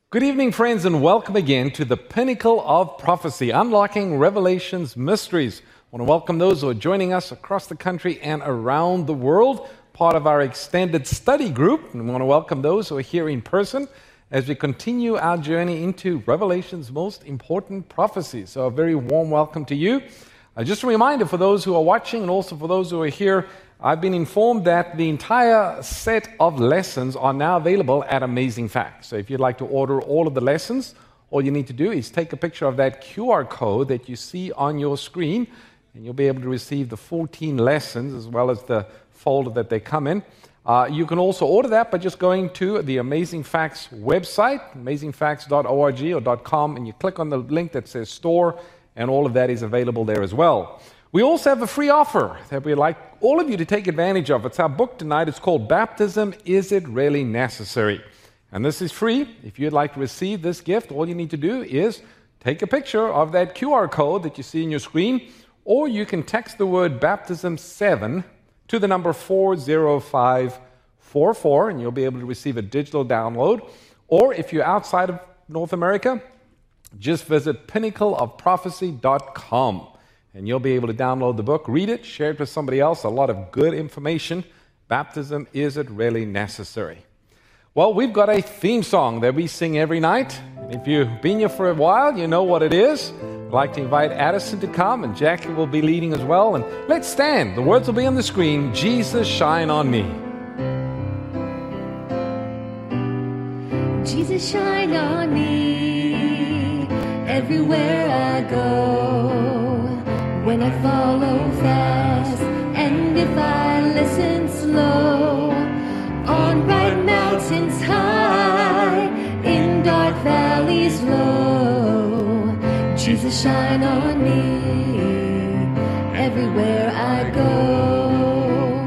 Good evening, friends, and welcome again to the Pinnacle of Prophecy, Unlocking Revelation's Mysteries. I want to welcome those who are joining us across the country and around the world, part of our extended study group. And we want to welcome those who are here in person as we continue our journey into Revelation's most important prophecies. So a very warm welcome to you. Just a reminder for those who are watching and also for those who are here, I've been informed that the entire set of lessons are now available at Amazing Facts. So if you'd like to order all of the lessons, all you need to do is take a picture of that QR code that you see on your screen, and you'll be able to receive the 14 lessons as well as the folder that they come in. You can also order that by just going to the Amazing Facts website, amazingfacts.org or .com, and you click on the link that says Store, and all of that is available there as well. We also have a free offer that we'd like all of you to take advantage of. It's our book tonight. It's called Baptism, Is It Really Necessary? And this is free. If you'd like to receive this gift, all you need to do is take a picture of that QR code that you see on your screen, or you can text the word Baptism 7 to the number 40544, and you'll be able to receive a digital download. Or if you're outside of North America, just visit pinnacleofprophecy.com. And you'll be able to download the book, read it, share it with somebody else. A lot of good information. Baptism, Is It Really Necessary? Well, we've got a theme song that we sing every night. And if you've been here for a while, you know what it is. I'd like to invite Addison to come, and Jackie will be leading as well. And let's stand. The words will be on the screen. Jesus, shine on me. Jesus, shine on me everywhere I go. When I follow fast, and if I listen slow, on bright mountains high, in dark valleys low, Jesus, shine on me everywhere I go.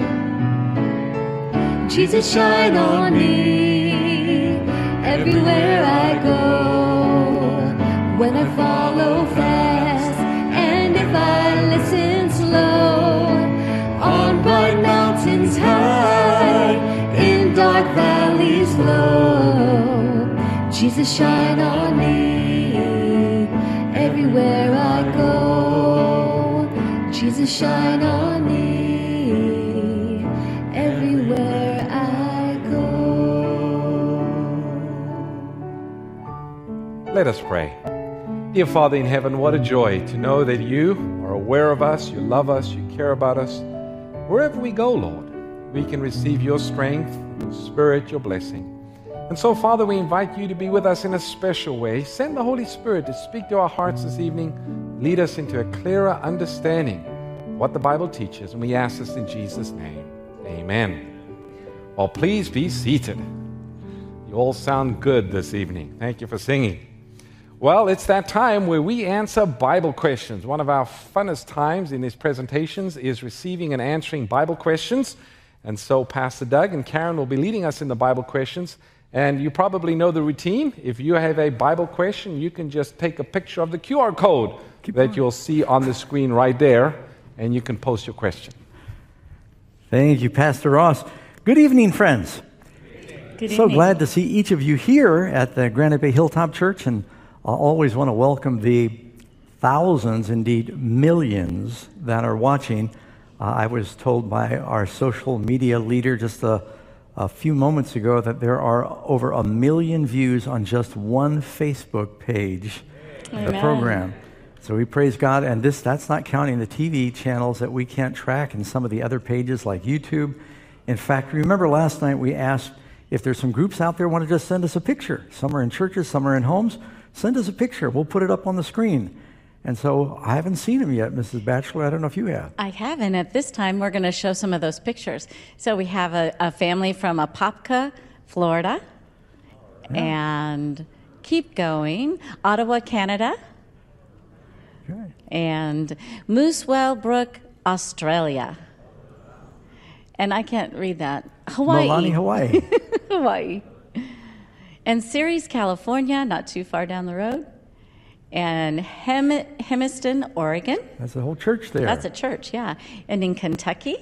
Jesus, shine on me everywhere I go. When I follow fast, and if I listen slow, on bright mountains high, in dark valleys low, Jesus, shine on me everywhere I go. Jesus, shine on me everywhere I go. Let us pray. Dear Father in heaven, what a joy to know that you are aware of us, you love us, you care about us. Wherever we go, Lord, we can receive your strength, your spirit, your blessing. And so, Father, we invite you to be with us in a special way. Send the Holy Spirit to speak to our hearts this evening, lead us into a clearer understanding of what the Bible teaches. And we ask this in Jesus' name. Amen. Well, please be seated. You all sound good this evening. Thank you for singing. Well, it's that time where we answer Bible questions. One of our funnest times in these presentations is receiving and answering Bible questions. And so Pastor Doug and Karen will be leading us in the Bible questions. And you probably know the routine. If you have a Bible question, you can just take a picture of the QR code that you'll see on the screen right there, and you can post your question. Thank you, Pastor Ross. Good evening, friends. Good So evening. glad to see each of you here at the Granite Bay Hilltop Church, and I always want to welcome the thousands, indeed millions, that are watching. I was told by our social media leader just a few moments ago that there are over 1 million views on just one Facebook page of the program. So we praise God, and that's not counting the TV channels that we can't track and some of the other pages like YouTube. In fact, remember last night we asked if there's some groups out there who want to just send us a picture. Some are in churches, some are in homes. Send us a picture. We'll put it up on the screen. And so I haven't seen them yet, Mrs. Batchelor. I don't know if you have. I haven't. At this time, we're going to show some of those pictures. So we have a family from Apopka, Florida, and keep going, Ottawa, Canada, and Moosewell Brook, Australia. And I can't read that. Hawaii. Milani, Hawaii. Hawaii. And Ceres, California, not too far down the road. And Hermiston, Oregon. That's a whole church there. That's a church, yeah. And in Kentucky.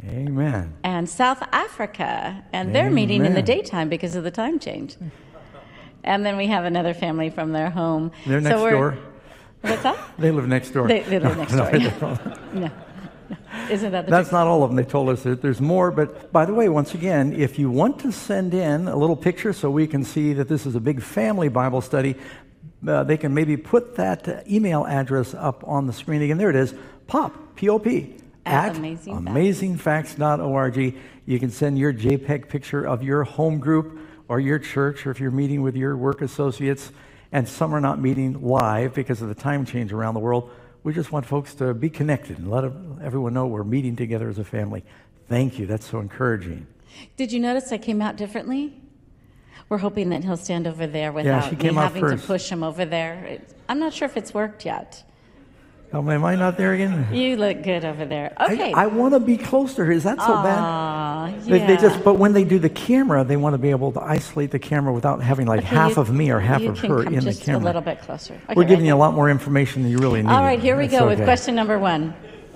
Amen. And South Africa. And they're meeting in the daytime because of the time change. And then we have another family from their home. They're next door. What's that? They live next door. They live next door. they Yeah. don't. No. Isn't that the That's truth? not all of them. They told us that there's more. But by the way, once again, if you want to send in a little picture so we can see that this is a big family Bible study, they can maybe put that email address up on the screen again. There it is, POP, P-O-P, at amazingfacts.org. You can send your JPEG picture of your home group or your church, or if you're meeting with your work associates, and some are not meeting live because of the time change around the world. We just want folks to be connected and let everyone know we're meeting together as a family. Thank you. That's so encouraging. Did you notice I came out differently? We're hoping that he'll stand over there without she me came out having to first. push him over there. I'm not sure if it's worked yet. Oh, am I not there again? You look good over there. Okay. I want to be close to her. Is that so bad? Aw, But when they do the camera, they want to be able to isolate the camera without having like half of me or half of her in the just camera. a little bit closer. Okay, We're giving right you a lot more information than you really need. All right, here we That's go with okay. question number 1.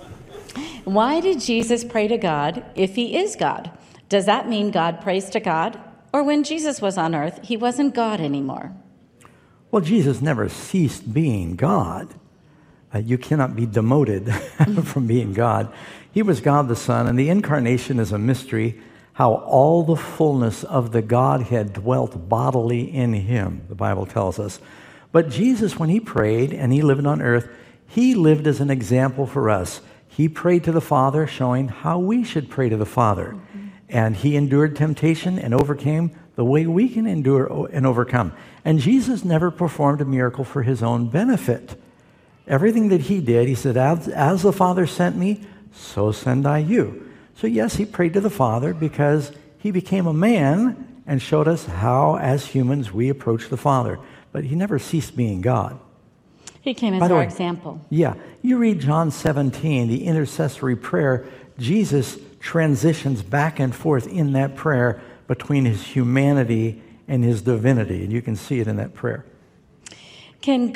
Why did Jesus pray to God if he is God? Does that mean God prays to God? Or when Jesus was on earth, he wasn't God anymore? Well, Jesus never ceased being God. You cannot be demoted from being God. He was God the Son, and the incarnation is a mystery, how all the fullness of the Godhead dwelt bodily in him, the Bible tells us. But Jesus, when he prayed and he lived on earth, he lived as an example for us. He prayed to the Father, showing how we should pray to the Father. And he endured temptation and overcame the way we can endure and overcome. And Jesus never performed a miracle for his own benefit. Everything that he did, he said, as the Father sent me, so send I you. So yes, he prayed to the Father because he became a man and showed us how, as humans, we approach the Father. But he never ceased being God. He came as By the our way, example. Yeah. You read John 17, the intercessory prayer, Jesus transitions back and forth in that prayer between his humanity and his divinity. And you can see it in that prayer. Can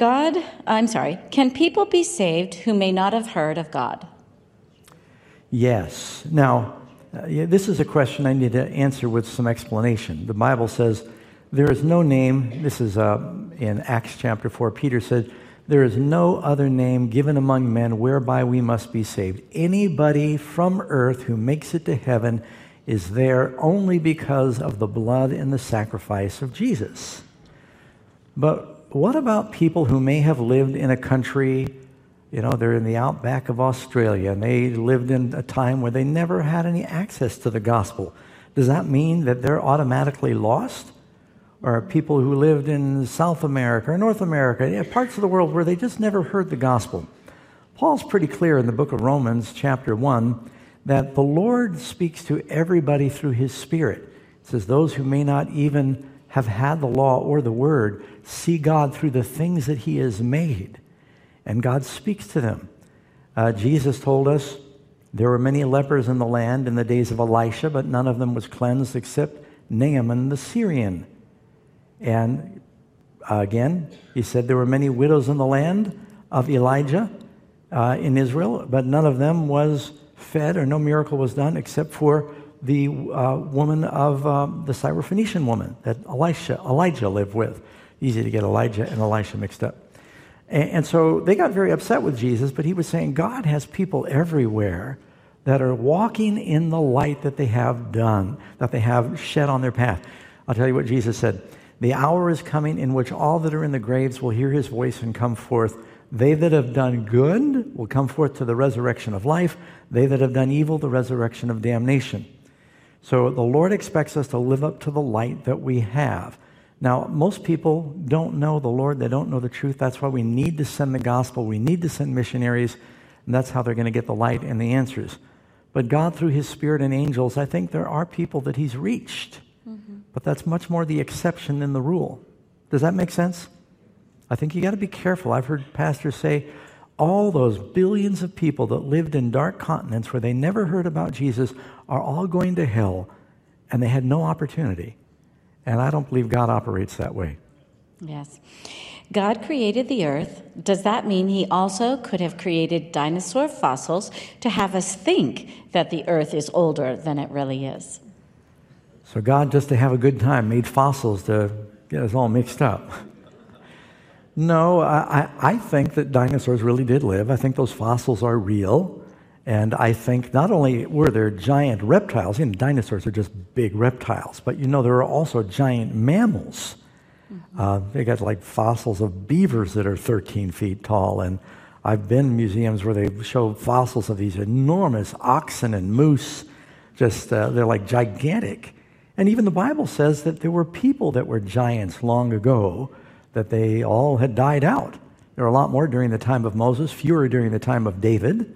people be saved who may not have heard of God? Yes. Now, this is a question I need to answer with some explanation. The Bible says, there is no name, this is in Acts chapter 4, Peter said, there is no other name given among men whereby we must be saved. Anybody from earth who makes it to heaven is there only because of the blood and the sacrifice of Jesus. But what about people who may have lived in a country, they're in the outback of Australia, and they lived in a time where they never had any access to the gospel? Does that mean that they're automatically lost? Or people who lived in South America or North America, parts of the world where they just never heard the gospel? Paul's pretty clear in the book of Romans, chapter 1, that the Lord speaks to everybody through his Spirit. It says, those who may not even have had the law or the word see God through the things that he has made. And God speaks to them. Jesus told us there were many lepers in the land in the days of Elisha, but none of them was cleansed except Naaman the Syrian. And again, he said there were many widows in the land of Elijah in Israel, but none of them was fed or no miracle was done except for the woman of the Syrophoenician woman that Elijah lived with. Easy to get Elijah and Elisha mixed up. And so they got very upset with Jesus, but he was saying God has people everywhere that are walking in the light that they have done, that they have shed on their path. I'll tell you what Jesus said. The hour is coming in which all that are in the graves will hear his voice and come forth. They that have done good will come forth to the resurrection of life. They that have done evil, the resurrection of damnation. So the Lord expects us to live up to the light that we have. Now, most people don't know the Lord. They don't know the truth. That's why we need to send the gospel. We need to send missionaries, and that's how they're going to get the light and the answers. But God, through his Spirit and angels, I think there are people that he's reached. Mm-hmm. But that's much more the exception than the rule. Does that make sense? I think you got to be careful. I've heard pastors say, all those billions of people that lived in dark continents where they never heard about Jesus are all going to hell, and they had no opportunity. And I don't believe God operates that way. Yes. God created the earth. Does that mean he also could have created dinosaur fossils to have us think that the earth is older than it really is? So God, just to have a good time, made fossils to get us all mixed up. No, I think that dinosaurs really did live. I think those fossils are real. And I think not only were there giant reptiles, dinosaurs are just big reptiles, but there are also giant mammals. They got like fossils of beavers that are 13 feet tall. And I've been in museums where they show fossils of these enormous oxen and moose. They're like gigantic. And even the Bible says that there were people that were giants long ago, that they all had died out. There were a lot more during the time of Moses, fewer during the time of David.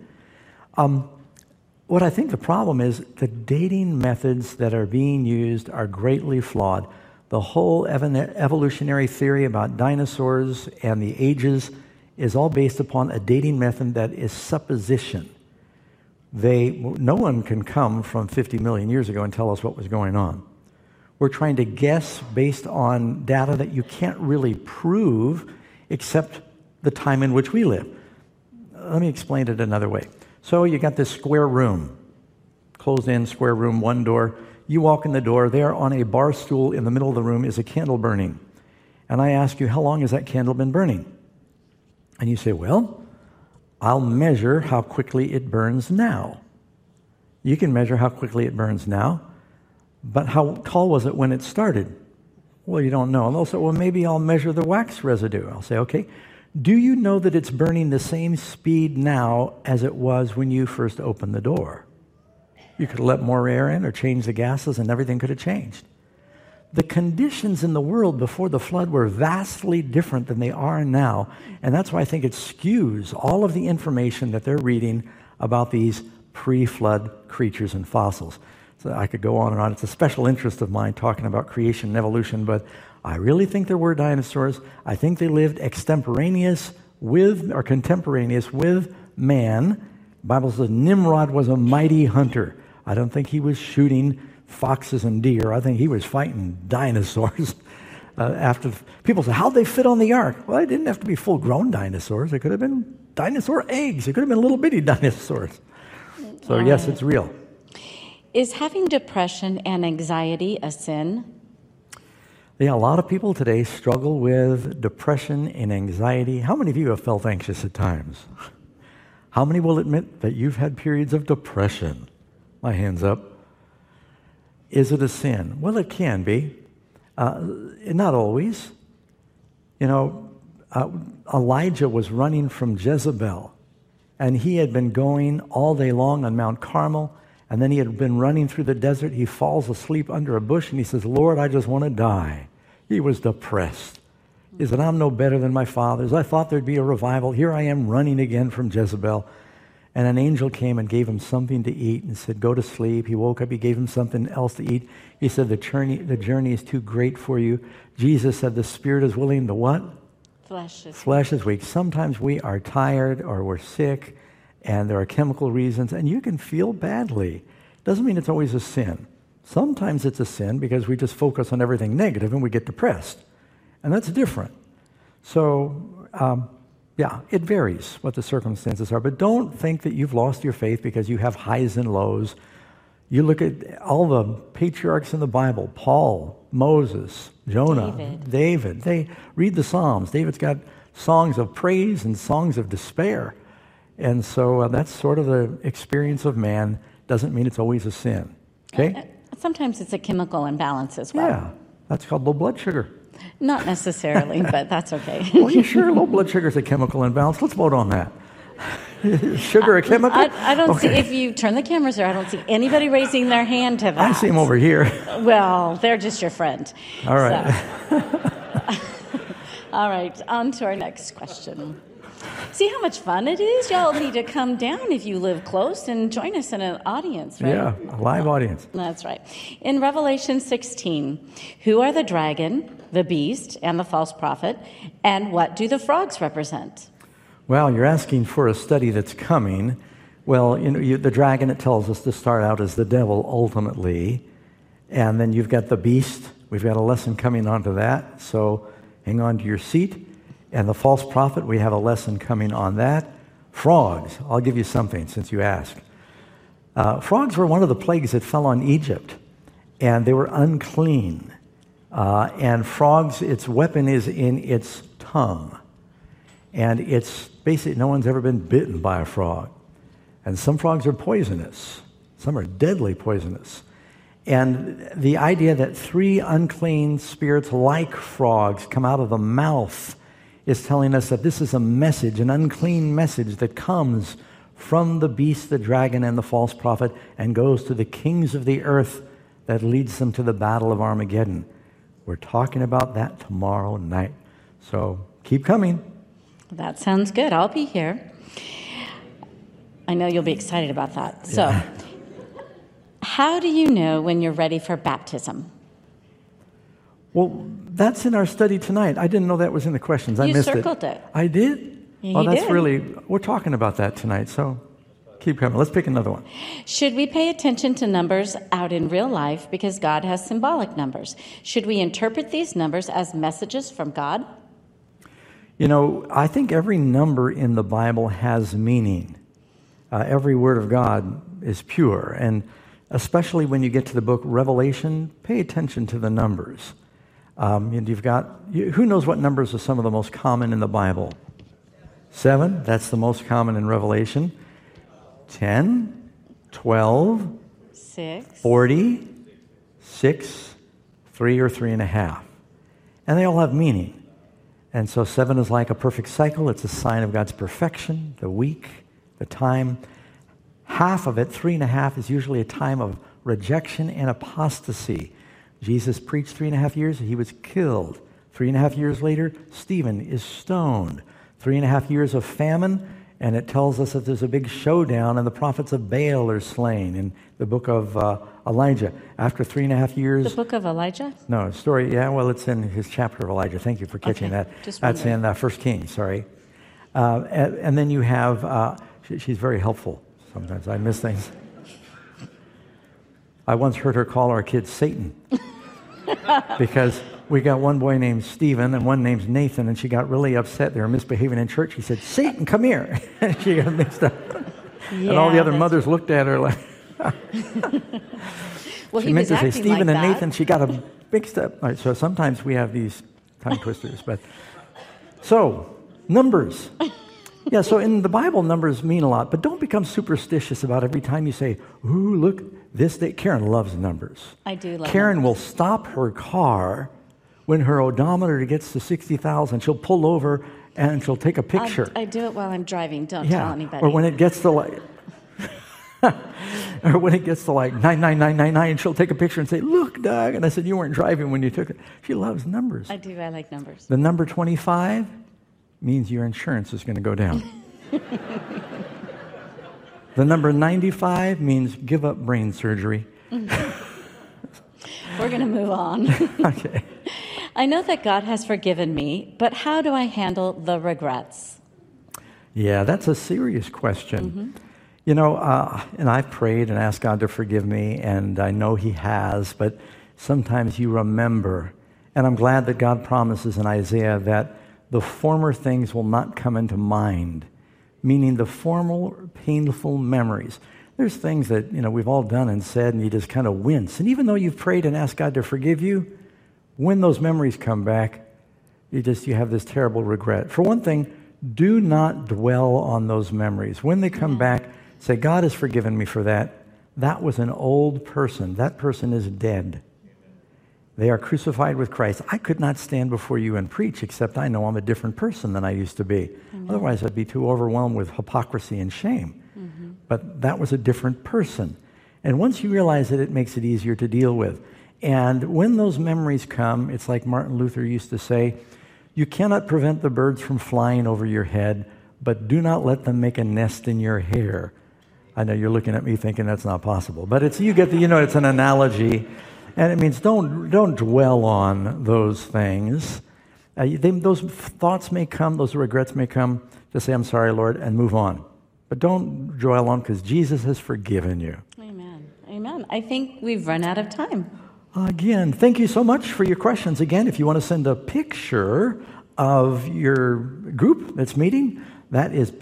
What I think the problem is, the dating methods that are being used are greatly flawed. The whole evolutionary theory about dinosaurs and the ages is all based upon a dating method that is supposition. No one can come from 50 million years ago and tell us what was going on. We're trying to guess based on data that you can't really prove except the time in which we live. Let me explain it another way. So you got this square room, closed-in square room, one door. You walk in the door. There on a bar stool in the middle of the room is a candle burning. And I ask you, how long has that candle been burning? And you say, well, I'll measure how quickly it burns now. You can measure how quickly it burns now, but how tall was it when it started? Well, you don't know. And they'll say, well, maybe I'll measure the wax residue. I'll say, okay, do you know that it's burning the same speed now as it was when you first opened the door? You could let more air in or change the gases and everything could have changed. The conditions in the world before the flood were vastly different than they are now, and that's why I think it skews all of the information that they're reading about these pre-flood creatures and fossils. So I could go on and on. It's a special interest of mine talking about creation and evolution, but I really think there were dinosaurs. I think they lived contemporaneous with man. The Bible says Nimrod was a mighty hunter. I don't think he was shooting foxes and deer. I think he was fighting dinosaurs. After people say, how'd they fit on the ark? Well, it didn't have to be full-grown dinosaurs. It could have been dinosaur eggs. It could have been little bitty dinosaurs. So yes, it's real. Is having depression and anxiety a sin? Yeah, a lot of people today struggle with depression and anxiety. How many of you have felt anxious at times? How many will admit that you've had periods of depression? My hand's up. Is it a sin? Well, it can be. Not always. Elijah was running from Jezebel, and he had been going all day long on Mount Carmel, and then he had been running through the desert. He falls asleep under a bush, and he says, Lord, I just want to die. He was depressed. He said, I'm no better than my fathers. I thought there'd be a revival. Here I am running again from Jezebel. And an angel came and gave him something to eat and said, go to sleep. He woke up. He gave him something else to eat. He said, the journey is too great for you. Jesus said, the spirit is willing, the what? Flesh is weak. Sometimes we are tired or we're sick, and there are chemical reasons, and you can feel badly. Doesn't mean it's always a sin. Sometimes it's a sin because we just focus on everything negative and we get depressed. And that's different. So, it varies what the circumstances are. But don't think that you've lost your faith because you have highs and lows. You look at all the patriarchs in the Bible, Paul, Moses, Jonah, David. They read the Psalms. David's got songs of praise and songs of despair. And so that's sort of the experience of man. Doesn't mean it's always a sin. Okay? Sometimes it's a chemical imbalance as well. Yeah, that's called low blood sugar. Not necessarily, but that's okay. Well, you sure low blood sugar is a chemical imbalance? Let's vote on that. Sugar a chemical? I don't see, if you turn the cameras there, I don't see anybody raising their hand to that. I see them over here. Well, they're just your friend. All right. So. All right, on to our next question. See how much fun it is? Y'all need to come down if you live close and join us in an audience, right? Yeah, a live audience. That's right. In Revelation 16, who are the dragon, the beast, and the false prophet, and what do the frogs represent? Well, you're asking for a study that's coming. Well, the dragon, it tells us to start out as the devil ultimately, and then you've got the beast. We've got a lesson coming onto that, so hang on to your seat. And the false prophet, we have a lesson coming on that. Frogs, I'll give you something since you asked. Frogs were one of the plagues that fell on Egypt, and they were unclean. And frogs, its weapon is in its tongue. And it's basically, no one's ever been bitten by a frog. And some frogs are poisonous. Some are deadly poisonous. And the idea that 3 unclean spirits like frogs come out of the mouth is telling us that this is a message, an unclean message that comes from the beast, the dragon, and the false prophet, and goes to the kings of the earth that leads them to the battle of Armageddon. We're talking about that tomorrow night. So keep coming. That sounds good. I'll be here. I know you'll be excited about that. So, how do you know when you're ready for baptism? Well, that's in our study tonight. I didn't know that was in the questions. I missed it. You circled it. I did? You that's did. really, we're talking about that tonight, so keep coming. Let's pick another one. Should we pay attention to numbers out in real life because God has symbolic numbers? Should we interpret these numbers as messages from God? You know, I think every number in the Bible has meaning. Every word of God is pure, and especially when you get to the book Revelation, pay attention to the numbers. And who knows what numbers are some of the most common in the Bible? 7, that's the most common in Revelation. 10, 12, 6, 40, 6, 3 or 3.5. And they all have meaning. And so 7 is like a perfect cycle. It's a sign of God's perfection, the week, the time. Half of it, 3.5, is usually a time of rejection and apostasy. Jesus preached 3.5 years, he was killed. 3.5 years later, Stephen is stoned. 3.5 years of famine, and it tells us that there's a big showdown and the prophets of Baal are slain in the book of Elijah. After 3.5 years... The book of Elijah? No, story, it's in his chapter of Elijah. Thank you for catching that. That's in 1 Kings, sorry. And then you have, she's very helpful sometimes. I miss things. I once heard her call our kids Satan because we got one boy named Stephen and one named Nathan, and she got really upset. They were misbehaving in church. She said, "Satan, come here." And she got mixed up. And all the other mothers looked at her like... Well, she meant to say Stephen like and Nathan. She got them mixed up. All right, so sometimes we have these tongue twisters. So, numbers. Yeah, so in the Bible, numbers mean a lot, but don't become superstitious about every time you say, "Ooh, look, this day." Karen loves numbers. I do love Karen numbers. will stop her car when her odometer gets to 60,000. She'll pull over and she'll take a picture. I do it while I'm driving. Don't tell anybody. Or when it gets to like... or when it gets to like 99999, she'll take a picture and say, "Look, Doug." And I said, "You weren't driving when you took it." She loves numbers. I do. I like numbers. The number 25 means your insurance is going to go down. The number 95 means give up brain surgery. We're going to move on. Okay. I know that God has forgiven me, but how do I handle the regrets? Yeah, that's a serious question. You know, and I've prayed and asked God to forgive me, and I know He has, but sometimes you remember. And I'm glad that God promises in Isaiah that the former things will not come into mind, meaning the former painful memories. There's things that, we've all done and said, and you just kind of wince. And even though you've prayed and asked God to forgive you, when those memories come back, you have this terrible regret. For one thing, do not dwell on those memories. When they come back, say, "God has forgiven me for that. That was an old person. That person is dead. They are crucified with Christ. I could not stand before you and preach, except I know I'm a different person than I used to be. Otherwise, I'd be too overwhelmed with hypocrisy and shame. But that was a different person." And once you realize it, it makes it easier to deal with. And when those memories come, it's like Martin Luther used to say, "You cannot prevent the birds from flying over your head, but do not let them make a nest in your hair." I know you're looking at me thinking that's not possible, but it's an analogy. And it means don't dwell on those things. Those thoughts may come, those regrets may come. Just say, "I'm sorry, Lord," and move on. But don't dwell on, because Jesus has forgiven you. Amen. Amen. I think we've run out of time. Again, thank you so much for your questions. Again, if you want to send a picture of your group that's meeting, that is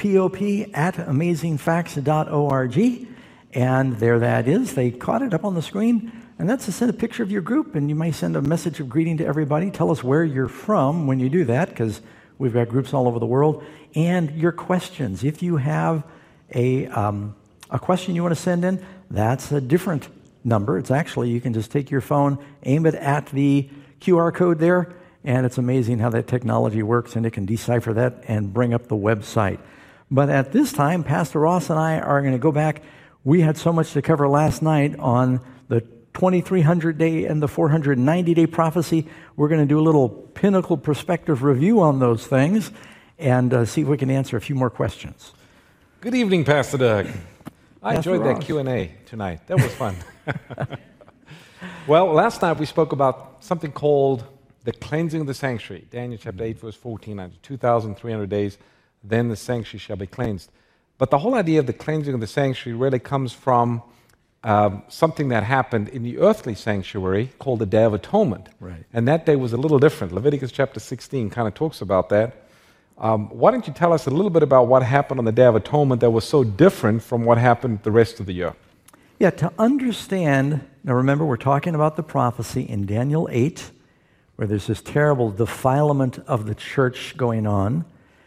pop@amazingfacts.org. And there that is. They caught it up on the screen. And that's to send a picture of your group, and you may send a message of greeting to everybody. Tell us where you're from when you do that, because we've got groups all over the world. And your questions. If you have a question you want to send in, that's a different number. It's actually, you can just take your phone, aim it at the QR code there, and it's amazing how that technology works, and it can decipher that and bring up the website. But at this time, Pastor Ross and I are going to go back. We had so much to cover last night on the 2300-day and the 490-day prophecy. We're going to do a little pinnacle perspective review on those things and see if we can answer a few more questions. Good evening, Pastor Doug. I Pastor enjoyed that Ross. Q&A tonight. That was fun. Well, last night we spoke about something called the cleansing of the sanctuary. Daniel chapter 8, verse 14. After 2,300 days, then the sanctuary shall be cleansed. But the whole idea of the cleansing of the sanctuary really comes from something that happened in the earthly sanctuary called the Day of Atonement. Right. And that day was a little different. Leviticus chapter 16 kind of talks about that. Why don't you tell us a little bit about what happened on the Day of Atonement that was so different from what happened the rest of the year? Yeah, to understand, now remember we're talking about the prophecy in Daniel 8, where there's this terrible defilement of the church going on.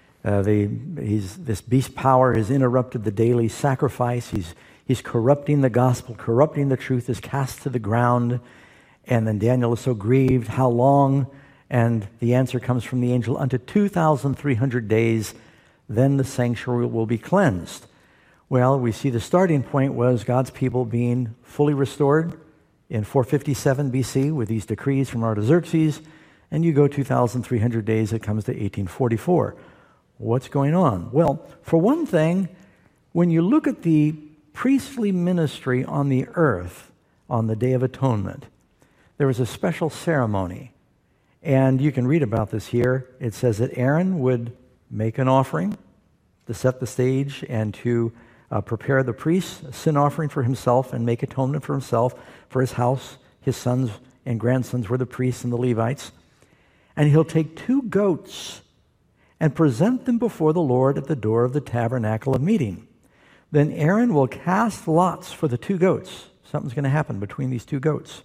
This beast power has interrupted the daily sacrifice. He's corrupting the gospel, corrupting the truth, is cast to the ground. And then Daniel is so grieved. How long? And the answer comes from the angel, unto 2,300 days, then the sanctuary will be cleansed. Well, we see the starting point was God's people being fully restored in 457 BC with these decrees from Artaxerxes, and you go 2,300 days, it comes to 1844. What's going on? Well, for one thing, when you look at the priestly ministry on the earth on the Day of Atonement, there was a special ceremony. And you can read about this here. It says that Aaron would make an offering to set the stage and to prepare the priest, a sin offering for himself, and make atonement for himself, for his house. His sons and grandsons were the priests and the Levites. And he'll take 2 goats and present them before the Lord at the door of the tabernacle of meeting. Then Aaron will cast lots for the 2 goats. Something's going to happen between these 2 goats.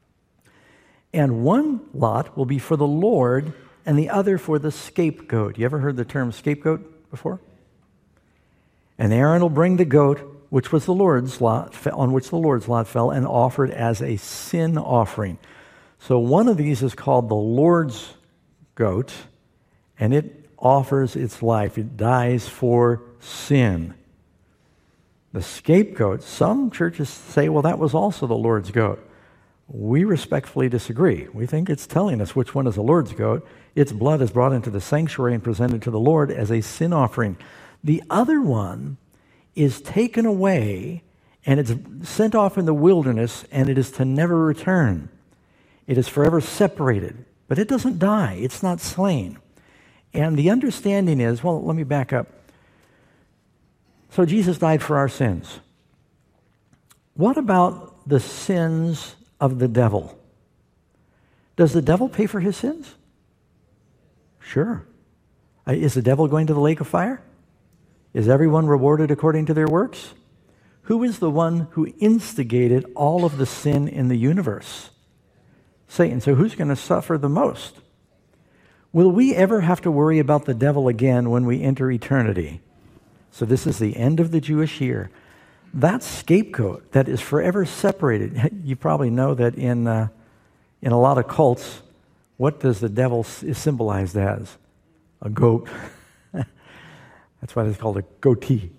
And one lot will be for the Lord, and the other for the scapegoat. You ever heard the term scapegoat before? And Aaron will bring the goat, which was the Lord's lot, on which the Lord's lot fell, and offered as a sin offering. So one of these is called the Lord's goat, and it offers its life. It dies for sin. The scapegoat, some churches say, well, that was also the Lord's goat. We respectfully disagree. We think it's telling us which one is the Lord's goat. Its blood is brought into the sanctuary and presented to the Lord as a sin offering. The other one is taken away and it's sent off in the wilderness, and it is to never return. It is forever separated, but it doesn't die. It's not slain. And the understanding is, well, let me back up. So Jesus died for our sins. What about the sins of the devil? Does the devil pay for his sins? Sure. Is the devil going to the lake of fire? Is everyone rewarded according to their works? Who is the one who instigated all of the sin in the universe? Satan. So who's going to suffer the most? Will we ever have to worry about the devil again when we enter eternity? So this is the end of the Jewish year. That scapegoat that is forever separated. You probably know that in a lot of cults, what does the devil is symbolized as? A goat. That's why it's called a goatee.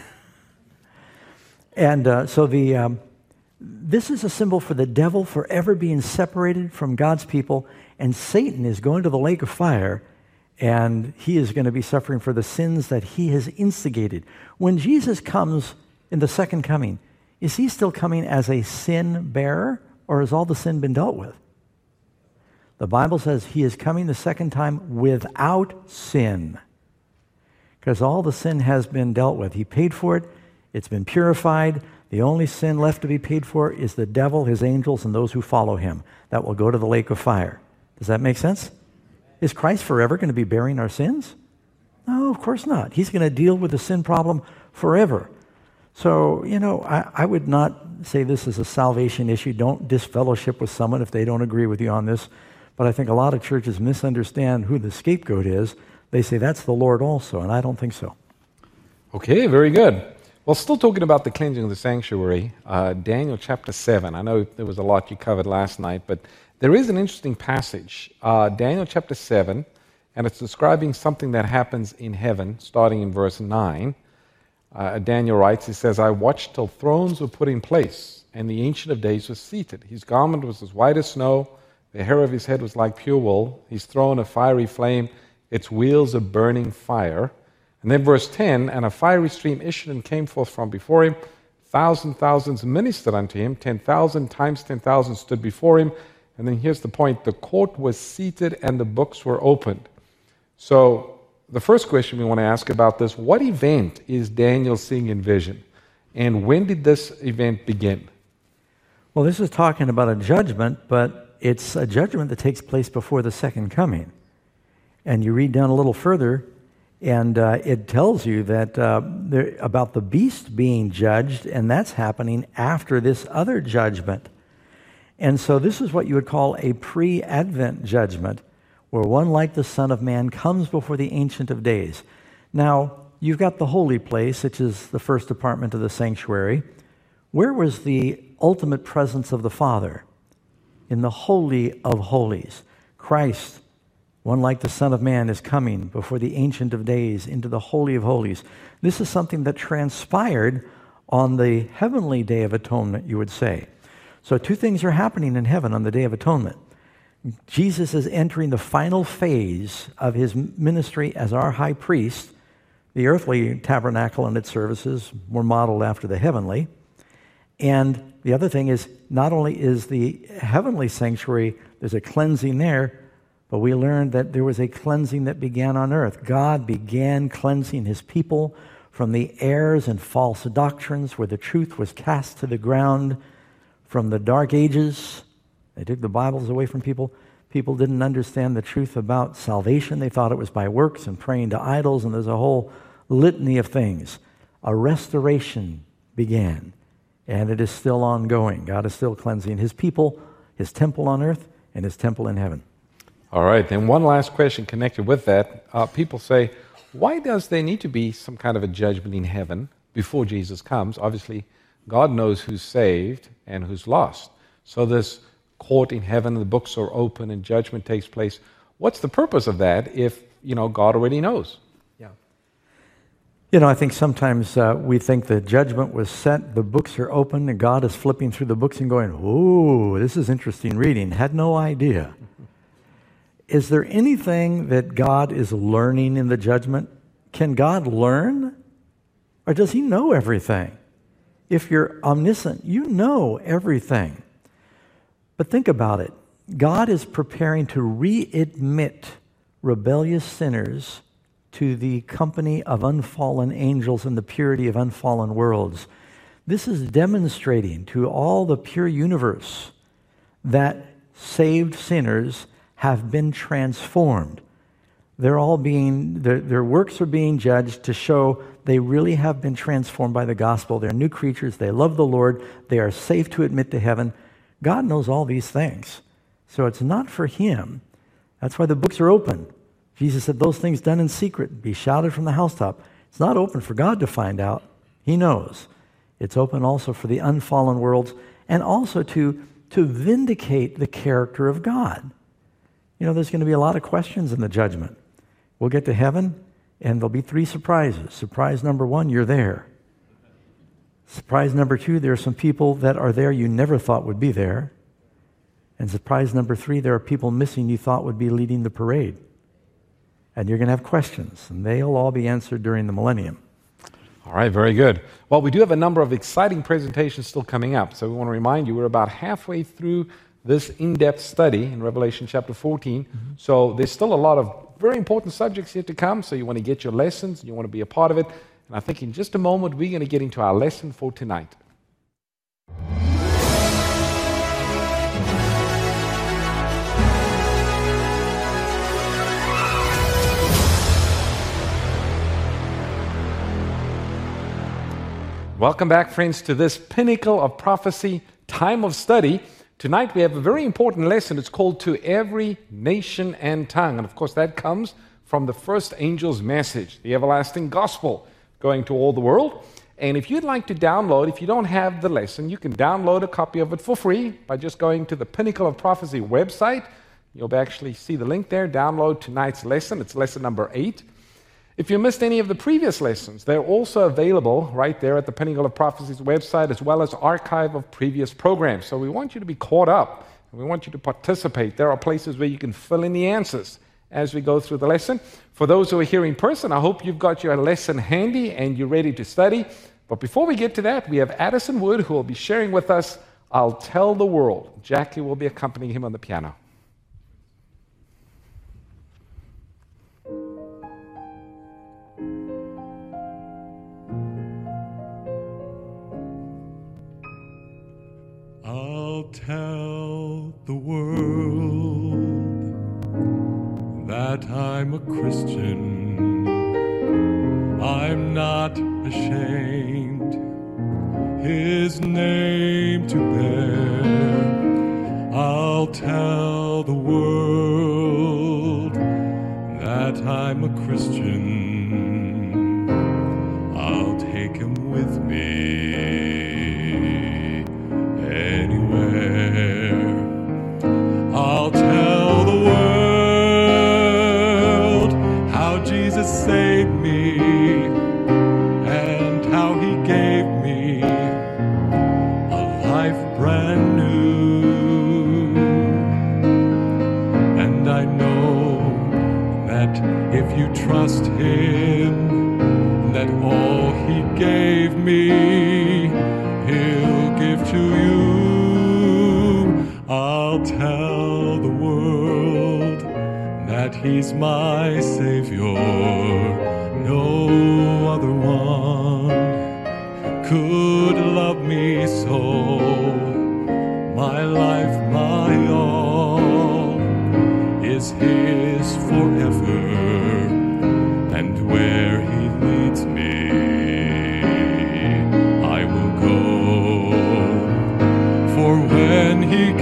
And this is a symbol for the devil forever being separated from God's people, and Satan is going to the lake of fire, and he is going to be suffering for the sins that he has instigated. When Jesus comes in the second coming, is he still coming as a sin bearer, or has all the sin been dealt with? The Bible says he is coming the second time without sin, because all the sin has been dealt with. He paid for it. It's been purified. The only sin left to be paid for is the devil, his angels, and those who follow him. That will go to the lake of fire. Does that make sense? Is Christ forever going to be bearing our sins? No, of course not. He's going to deal with the sin problem forever. So, I would not say this is a salvation issue. Don't disfellowship with someone if they don't agree with you on this. But I think a lot of churches misunderstand who the scapegoat is. They say that's the Lord also, and I don't think so. Okay, very good. Well, still talking about the cleansing of the sanctuary, Daniel chapter 7. I know there was a lot you covered last night, but there is an interesting passage, Daniel chapter 7, and it's describing something that happens in heaven, starting in verse 9. Daniel writes, he says, I watched till thrones were put in place, and the Ancient of Days was seated. His garment was as white as snow, the hair of his head was like pure wool, his throne a fiery flame, its wheels a burning fire. And then verse 10, and a fiery stream issued and came forth from before him. Thousands ministered unto him. 10,000 times 10,000 stood before him. And then here's the point. The court was seated and the books were opened. So the first question we want to ask about this, what event is Daniel seeing in vision? And when did this event begin? Well, this is talking about a judgment, but it's a judgment that takes place before the second coming. And you read down a little further, and it tells you that about the beast being judged, and that's happening after this other judgment. And so this is what you would call a pre-Advent judgment, where one like the Son of Man comes before the Ancient of Days. Now, you've got the holy place, which is the first department of the sanctuary. Where was the ultimate presence of the Father? In the Holy of Holies. Christ, one like the Son of Man, is coming before the Ancient of Days into the Holy of Holies. This is something that transpired on the heavenly Day of Atonement, you would say. So two things are happening in heaven on the Day of Atonement. Jesus is entering the final phase of his ministry as our high priest. The earthly tabernacle and its services were modeled after the heavenly. And the other thing is, not only is the heavenly sanctuary, there's a cleansing there, but we learned that there was a cleansing that began on earth. God began cleansing his people from the errors and false doctrines where the truth was cast to the ground, from the dark ages. They took the Bibles away from people. People didn't understand the truth about salvation. They thought it was by works and praying to idols, and there's a whole litany of things. A restoration began, and it is still ongoing. God is still cleansing his people, his temple on earth, and his temple in heaven. All right, then one last question connected with that. People say, why does there need to be some kind of a judgment in heaven before Jesus comes? Obviously, God knows who's saved and who's lost. So this court in heaven, the books are open and judgment takes place. What's the purpose of that if, God already knows? Yeah. I think sometimes we think the judgment was set, the books are open, and God is flipping through the books and going, ooh, this is interesting reading. Had no idea. Is there anything that God is learning in the judgment? Can God learn? Or does he know everything? If you're omniscient, you know everything. But think about it. God is preparing to readmit rebellious sinners to the company of unfallen angels and the purity of unfallen worlds. This is demonstrating to all the pure universe that saved sinners have been transformed. They're all their works are being judged to show they really have been transformed by the gospel. They're new creatures. They love the Lord. They are safe to admit to heaven. God knows all these things. So it's not for him. That's why the books are open. Jesus said, those things done in secret be shouted from the housetop. It's not open for God to find out. He knows. It's open also for the unfallen worlds and also to vindicate the character of God. There's going to be a lot of questions in the judgment. We'll get to heaven, and there'll be 3 surprises. Surprise number 1, you're there. Surprise number 2, there are some people that are there you never thought would be there. And surprise number 3, there are people missing you thought would be leading the parade. And you're going to have questions, and they'll all be answered during the millennium. All right, very good. Well, we do have a number of exciting presentations still coming up. So we want to remind you, we're about halfway through this in-depth study in Revelation chapter 14. So there's still a lot of very important subjects yet to come. So you want to get your lessons, you want to be a part of it. And I think in just a moment, we're going to get into our lesson for tonight. Welcome back, friends, to this Pinnacle of Prophecy time of study. Tonight we have a very important lesson. It's called To Every Nation and Tongue. And of course, that comes from the first angel's message, the everlasting gospel, going to all the world. And if you'd like to download, if you don't have the lesson, you can download a copy of it for free by just going to the Pinnacle of Prophecy website. You'll actually see the link there. Download tonight's lesson. It's lesson number 8. If you missed any of the previous lessons, they're also available right there at the Pinnacle of Prophecy's website, as well as archive of previous programs. So we want you to be caught up, and we want you to participate. There are places where you can fill in the answers as we go through the lesson. For those who are here in person, I hope you've got your lesson handy and you're ready to study. But before we get to that, we have Addison Wood, who will be sharing with us, I'll Tell the World. Jackie will be accompanying him on the piano. I'll tell the world that I'm a Christian. I'm not ashamed His name to bear. I'll tell the world that I'm a Christian. I'll take Him with me anywhere. I'll tell the world how Jesus saved me and how He gave me a life brand new. And I know that if you trust Him, that all He gave me, He'll give to you. I'll tell the world that He's my Savior. No other one could love me so. My life, my all, is His forever. And where He leads me, I will go. For when He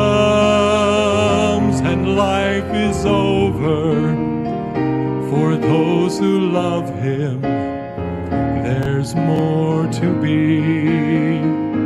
comes and life is over, for those who love Him, there's more to be.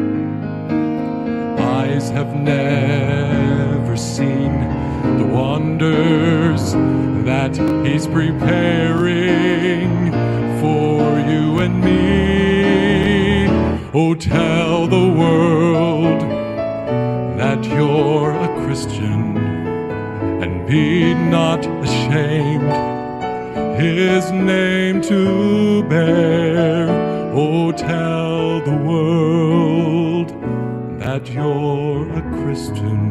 Eyes have never seen the wonders that He's preparing for you and me. Oh, tell the world that you're a Christian, and be not ashamed His name to bear. Oh, tell the world that you're a Christian,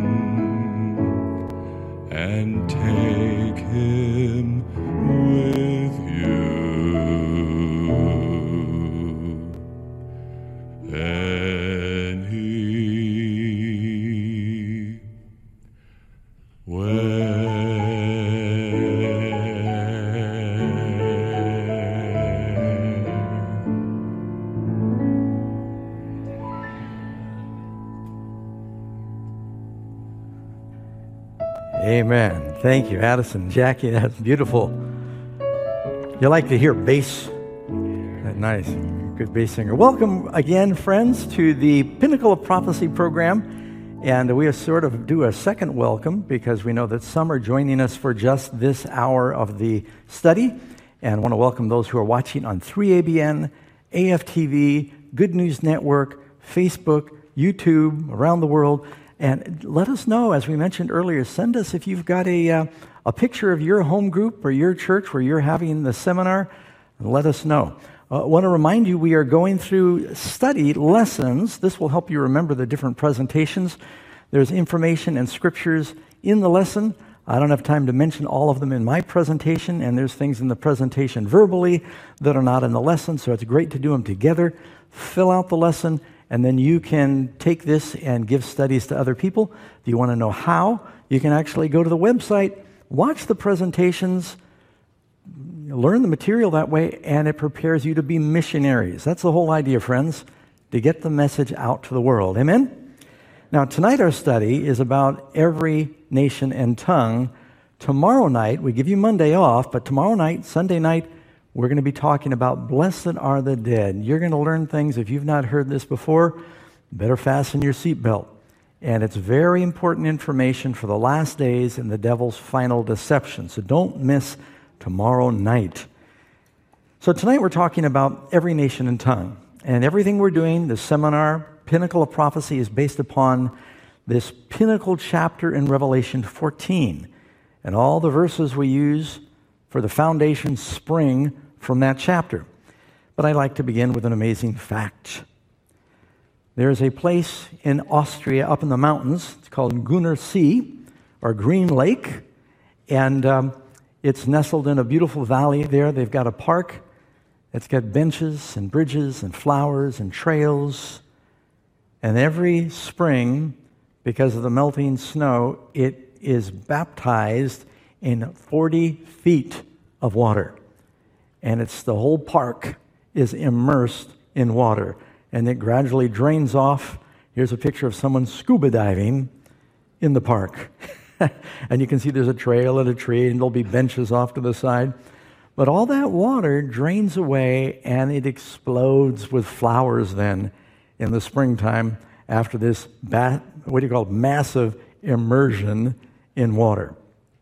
and take Him with you Amen. Thank you, Addison. Jackie, that's beautiful. You like to hear bass? Nice. Good bass singer. Welcome again, friends, to the Pinnacle of Prophecy program. And we sort of do a second welcome because we know that some are joining us for just this hour of the study. And I want to welcome those who are watching on 3ABN, AFTV, Good News Network, Facebook, YouTube, around the world. And let us know, as we mentioned earlier, send us if you've got a picture of your home group or your church where you're having the seminar, and let us know. I want to remind you we are going through study lessons. This will help you remember the different presentations. There's information and scriptures in the lesson. I don't have time to mention all of them in my presentation, and there's things in the presentation verbally that are not in the lesson, so it's great to do them together. Fill out the lesson, and then you can take this and give studies to other people. If you want to know how, you can actually go to the website, watch the presentations, learn the material that way, and it prepares you to be missionaries. That's the whole idea, friends, to get the message out to the world. Amen? Now, tonight our study is about every nation and tongue. Tomorrow night, we give you Monday off, but tomorrow night, Sunday night, we're going to be talking about blessed are the dead. You're going to learn things. If you've not heard this before, better fasten your seatbelt. And it's very important information for the last days and the devil's final deception. So don't miss tomorrow night. So tonight we're talking about every nation and tongue. And everything we're doing, the seminar, Pinnacle of Prophecy, is based upon this pinnacle chapter in Revelation 14. And all the verses we use for the foundation spring from that chapter. But I'd like to begin with an amazing fact. There's a place in Austria up in the mountains. It's called Grüner See, or Green Lake. And it's nestled in a beautiful valley there. They've got a park. It's got benches and bridges and flowers and trails. And every spring, because of the melting snow, it is baptized in 40 feet of water. And it's the whole park is immersed in water. And it gradually drains off. Here's a picture of someone scuba diving in the park. And you can see there's a trail and a tree, and there'll be benches off to the side. But all that water drains away, and it explodes with flowers then in the springtime after this, massive immersion in water.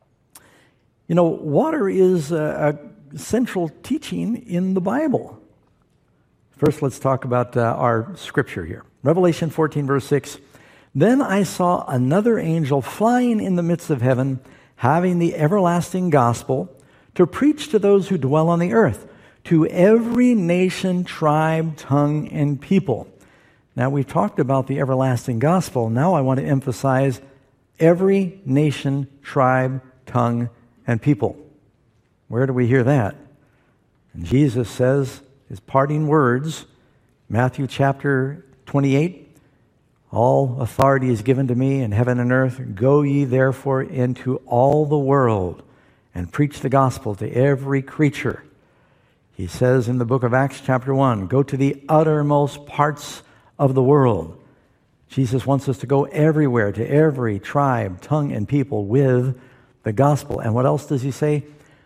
You know, water is a central teaching in the Bible. First, let's talk about our scripture here. Revelation 14, verse 6. Then I saw another angel flying in the midst of heaven, having the everlasting gospel, to preach to those who dwell on the earth, to every nation, tribe, tongue, and people. Now, we've talked about the everlasting gospel. Now I want to emphasize every nation, tribe, tongue, and people. Where do we hear that? And Jesus says his parting words, Matthew chapter 28, all authority is given to me in heaven and earth. Go ye therefore into all the world and preach the gospel to every creature. He says in the book of Acts chapter 1, go to the uttermost parts of the world. Jesus wants us to go everywhere, to every tribe, tongue, and people with the gospel. And what else does he say?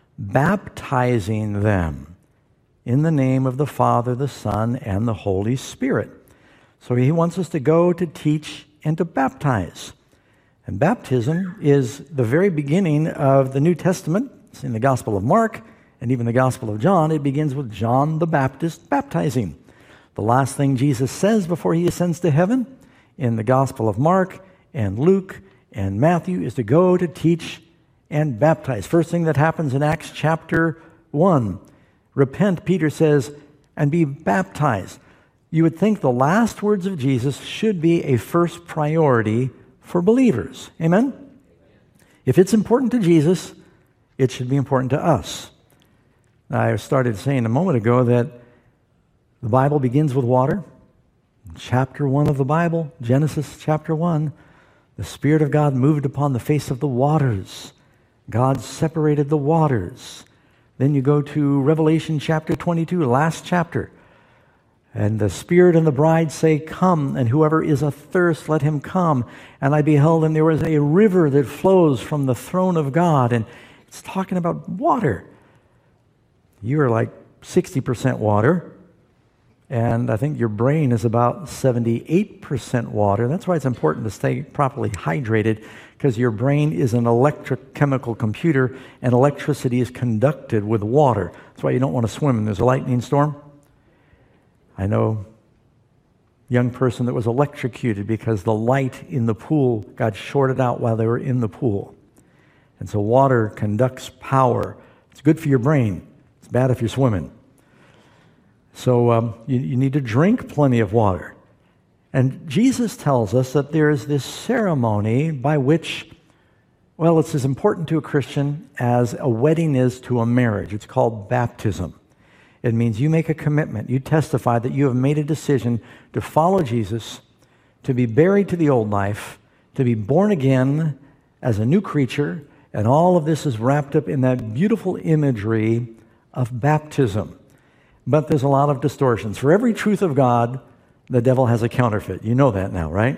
Baptizing them in the name of the Father, the Son, and the Holy Spirit. So he wants us to go to teach and to baptize. And baptism is the very beginning of the New Testament. It's in the Gospel of Mark and even the Gospel of John. It begins with John the Baptist baptizing. The last thing Jesus says before he ascends to heaven in the Gospel of Mark and Luke and Matthew is to go to teach and baptize. First thing that happens in Acts chapter 1, repent, Peter says, and be baptized. You would think the last words of Jesus should be a first priority for believers. Amen? If it's important to Jesus, it should be important to us. I started saying a moment ago that the Bible begins with water. Chapter 1 of the Bible, Genesis chapter 1, the Spirit of God moved upon the face of the waters. God separated the waters. Then you go to Revelation chapter 22, last chapter. And the Spirit and the bride say, come, and whoever is athirst, let him come. And I beheld, and there was a river that flows from the throne of God. And it's talking about water. You are like 60% water. And I think your brain is about 78% water. That's why it's important to stay properly hydrated, because your brain is an electrochemical computer, and electricity is conducted with water. That's why you don't want to swim when there's a lightning storm. I know a young person that was electrocuted because the light in the pool got shorted out while they were in the pool. And so water conducts power. It's good for your brain. It's bad if you're swimming. So you need to drink plenty of water. And Jesus tells us that there is this ceremony by which, well, it's as important to a Christian as a wedding is to a marriage. It's called baptism. It means you make a commitment. You testify that you have made a decision to follow Jesus, to be buried to the old life, to be born again as a new creature, and all of this is wrapped up in that beautiful imagery of baptism. But there's a lot of distortions. For every truth of God, the devil has a counterfeit. You know that now, right?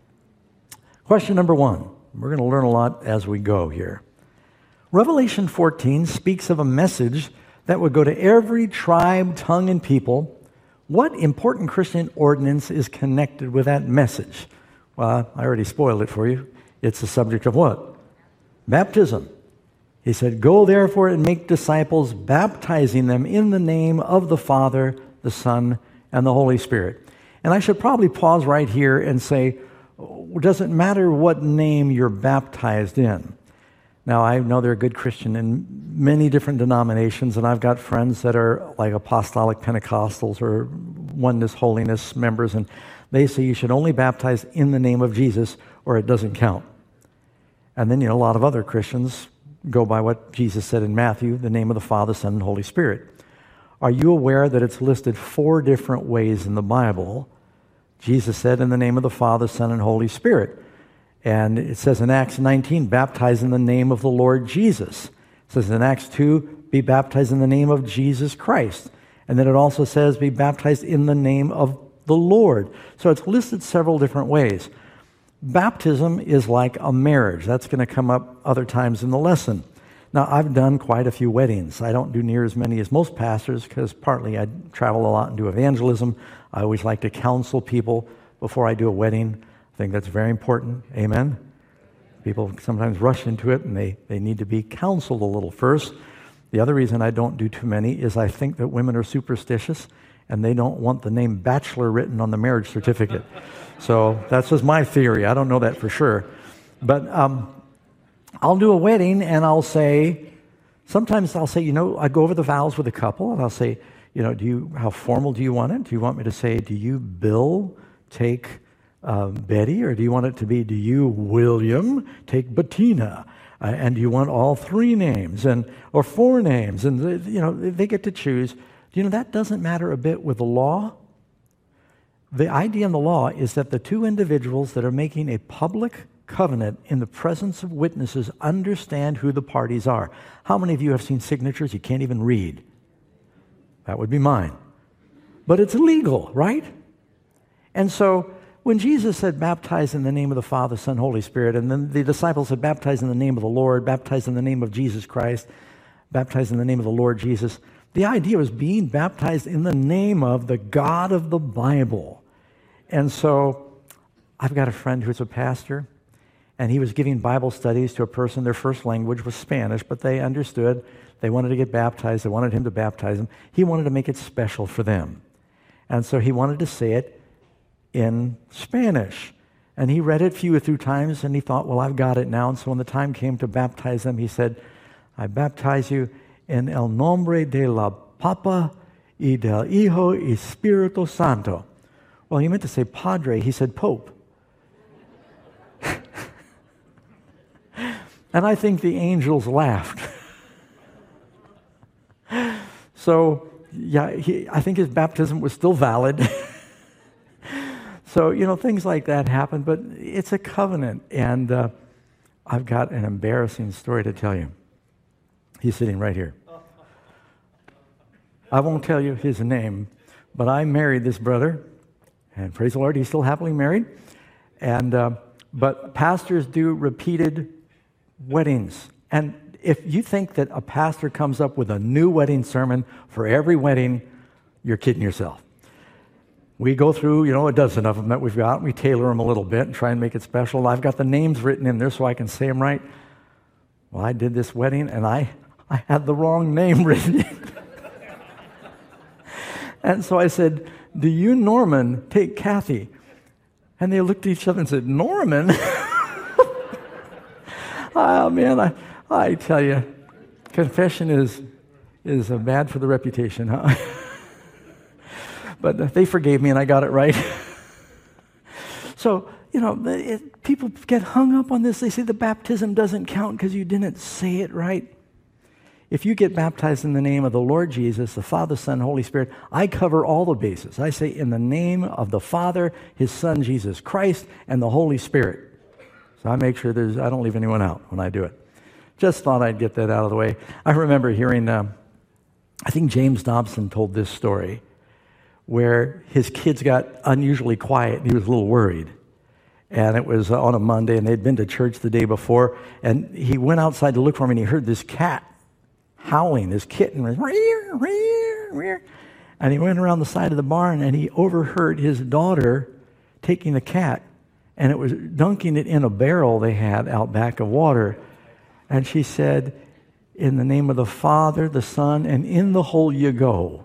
Question number 1. We're going to learn a lot as we go here. Revelation 14 speaks of a message that would go to every tribe, tongue, and people. What important Christian ordinance is connected with that message? Well, I already spoiled it for you. It's the subject of what? Baptism. He said, "Go therefore and make disciples, baptizing them in the name of the Father, the Son, and the Holy Spirit." And I should probably pause right here and say, it doesn't matter what name you're baptized in. Now, I know they're a good Christian in many different denominations, and I've got friends that are like Apostolic Pentecostals or Oneness Holiness members, and they say you should only baptize in the name of Jesus or it doesn't count. And then, a lot of other Christians go by what Jesus said in Matthew, the name of the Father, Son, and Holy Spirit. Are you aware that it's listed 4 different ways in the Bible? Jesus said in the name of the Father, Son, and Holy Spirit. And it says in Acts 19, baptize in the name of the Lord Jesus. It says in Acts 2, be baptized in the name of Jesus Christ. And then it also says, be baptized in the name of the Lord. So it's listed several different ways. Baptism is like a marriage. That's going to come up other times in the lesson. Now, I've done quite a few weddings. I don't do near as many as most pastors because partly I travel a lot and do evangelism. I always like to counsel people before I do a wedding. I think that's very important. Amen? People sometimes rush into it and they need to be counseled a little first. The other reason I don't do too many is I think that women are superstitious and they don't want the name bachelor written on the marriage certificate. So that's just my theory. I don't know that for sure. But I'll do a wedding and sometimes I'll say, I go over the vows with a couple and I'll say, how formal do you want it? Do you want me to say, do you, Bill, take Betty? Or do you want it to be, do you, William, take Bettina? And do you want all 3 names or 4 names? And, they get to choose. That doesn't matter a bit with the law. The idea in the law is that the 2 individuals that are making a public covenant in the presence of witnesses understand who the parties are. How many of you have seen signatures you can't even read? That would be mine. But it's illegal, right? And so when Jesus said, baptize in the name of the Father, Son, Holy Spirit, and then the disciples said, baptize in the name of the Lord, baptize in the name of Jesus Christ, baptize in the name of the Lord Jesus, the idea was being baptized in the name of the God of the Bible. And so I've got a friend who's a pastor, and he was giving Bible studies to a person. Their first language was Spanish, but they understood. They wanted to get baptized. They wanted him to baptize them. He wanted to make it special for them. And so he wanted to say it in Spanish. And he read it a few times, and he thought, well, I've got it now. And so when the time came to baptize them, he said, I baptize you en el nombre de la Papa y del Hijo y Espíritu Santo. Well, he meant to say Padre. He said Pope. And I think the angels laughed. So, I think his baptism was still valid. So, things like that happen, but it's a covenant. And I've got an embarrassing story to tell you. He's sitting right here. I won't tell you his name, but I married this brother, and praise the Lord, he's still happily married. And but pastors do repeated weddings. And if you think that a pastor comes up with a new wedding sermon for every wedding, you're kidding yourself. We go through, a dozen of them that we've got. We tailor them a little bit and try and make it special. I've got the names written in there so I can say them right. Well, I did this wedding, and I had the wrong name written in. And so I said, do you, Norman, take Kathy? And they looked at each other and said, Norman? Oh, man, I tell you, confession is bad for the reputation, huh? But they forgave me and I got it right. So, people get hung up on this. They say the baptism doesn't count because you didn't say it right. If you get baptized in the name of the Lord Jesus, the Father, Son, Holy Spirit, I cover all the bases. I say in the name of the Father, His Son, Jesus Christ, and the Holy Spirit. So I make sure I don't leave anyone out when I do it. Just thought I'd get that out of the way. I remember hearing I think James Dobson told this story where his kids got unusually quiet and he was a little worried. And it was on a Monday, and they'd been to church the day before, and he went outside to look for him, and he heard this cat howling, this kitten was, rear, rear, rear. And he went around the side of the barn, and he overheard his daughter taking the cat, and it was dunking it in a barrel they had out back of water. And she said, "In the name of the Father, the Son, and in the hole you go."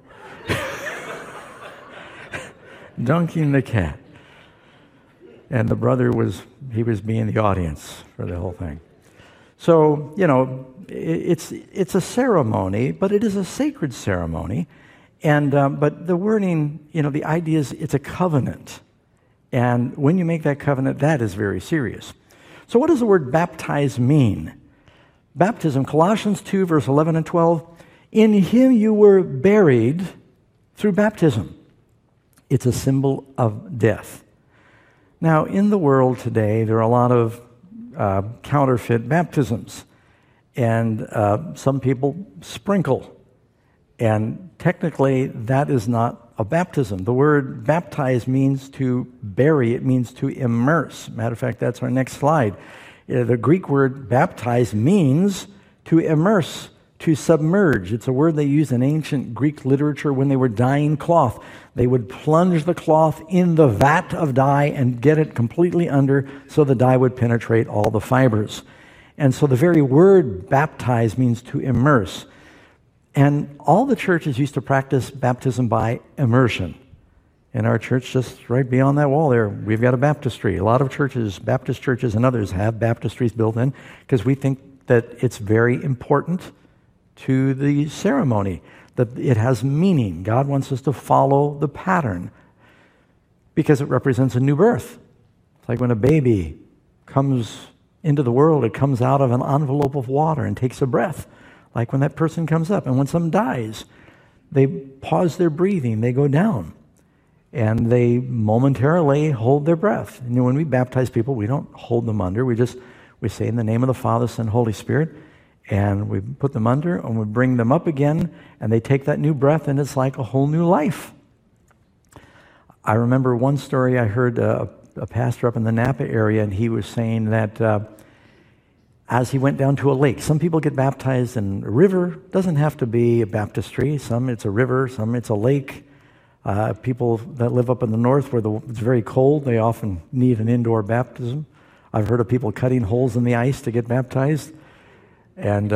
Dunking the cat. And the brother was being the audience for the whole thing. So, it's a ceremony, but it is a sacred ceremony. And but the wording, the idea is it's a covenant. And when you make that covenant, that is very serious. So what does the word baptize mean? Baptism, Colossians 2, verse 11 and 12. In him you were buried through baptism. It's a symbol of death. Now, in the world today, there are a lot of counterfeit baptisms. And some people sprinkle. And technically, that is not a baptism. The word baptize means to bury. It means to immerse. Matter of fact, that's our next slide. The Greek word baptize means to immerse, to submerge. It's a word they used in ancient Greek literature when they were dyeing cloth. They would plunge the cloth in the vat of dye and get it completely under so the dye would penetrate all the fibers. And so the very word baptize means to immerse. And all the churches used to practice baptism by immersion. In our church, just right beyond that wall there, we've got a baptistry. A lot of churches, Baptist churches and others, have baptistries built in because we think that it's very important to the ceremony, that it has meaning. God wants us to follow the pattern because it represents a new birth. It's like when a baby comes into the world, it comes out of an envelope of water and takes a breath. Like when that person comes up, and when someone dies, they pause their breathing, they go down, and they momentarily hold their breath. And when we baptize people, we don't hold them under. We say in the name of the Father, Son, Holy Spirit, and we put them under, and we bring them up again, and they take that new breath, and it's like a whole new life. I remember one story I heard a pastor up in the Napa area, and he was saying that as he went down to a lake. Some people get baptized in a river. Doesn't have to be a baptistry. Some it's a river, some it's a lake. People that live up in the north where it's very cold, they often need an indoor baptism. I've heard of people cutting holes in the ice to get baptized. And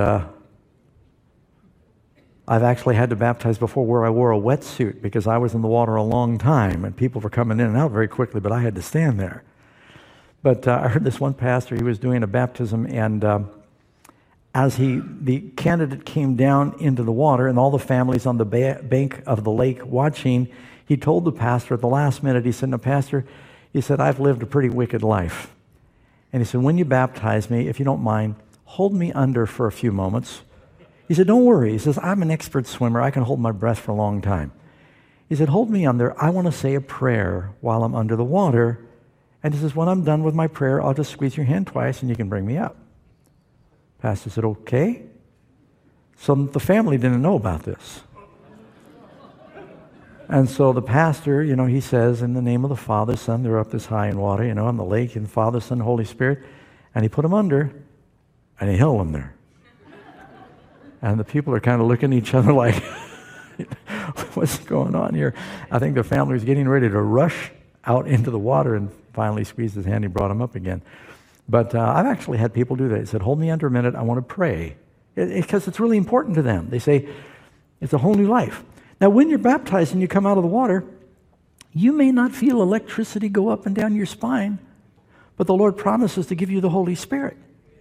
I've actually had to baptize before where I wore a wetsuit because I was in the water a long time and people were coming in and out very quickly, but I had to stand there. But I heard this one pastor, he was doing a baptism, and as the candidate came down into the water and all the families on the bank of the lake watching, he told the pastor at the last minute, he said, "No, Pastor," he said, "I've lived a pretty wicked life." And he said, "When you baptize me, if you don't mind, hold me under for a few moments." He said, "Don't worry." He says, "I'm an expert swimmer. I can hold my breath for a long time." He said, "Hold me under. I want to say a prayer while I'm under the water." And he says, "When I'm done with my prayer, I'll just squeeze your hand twice and you can bring me up." Pastor said, "Okay." So the family didn't know about this. And so the pastor, he says, in the name of the Father, Son, they're up this high in water, on the lake, in the Father, Son, Holy Spirit. And he put them under and he held them there. And the people are kind of looking at each other like, what's going on here? I think the family was getting ready to rush out into the water and finally squeezed his hand. He brought him up again. But I've actually had people do that. He said, "Hold me under a minute. I want to pray." Because it's really important to them. They say, it's a whole new life. Now, when you're baptized and you come out of the water, you may not feel electricity go up and down your spine, but the Lord promises to give you the Holy Spirit.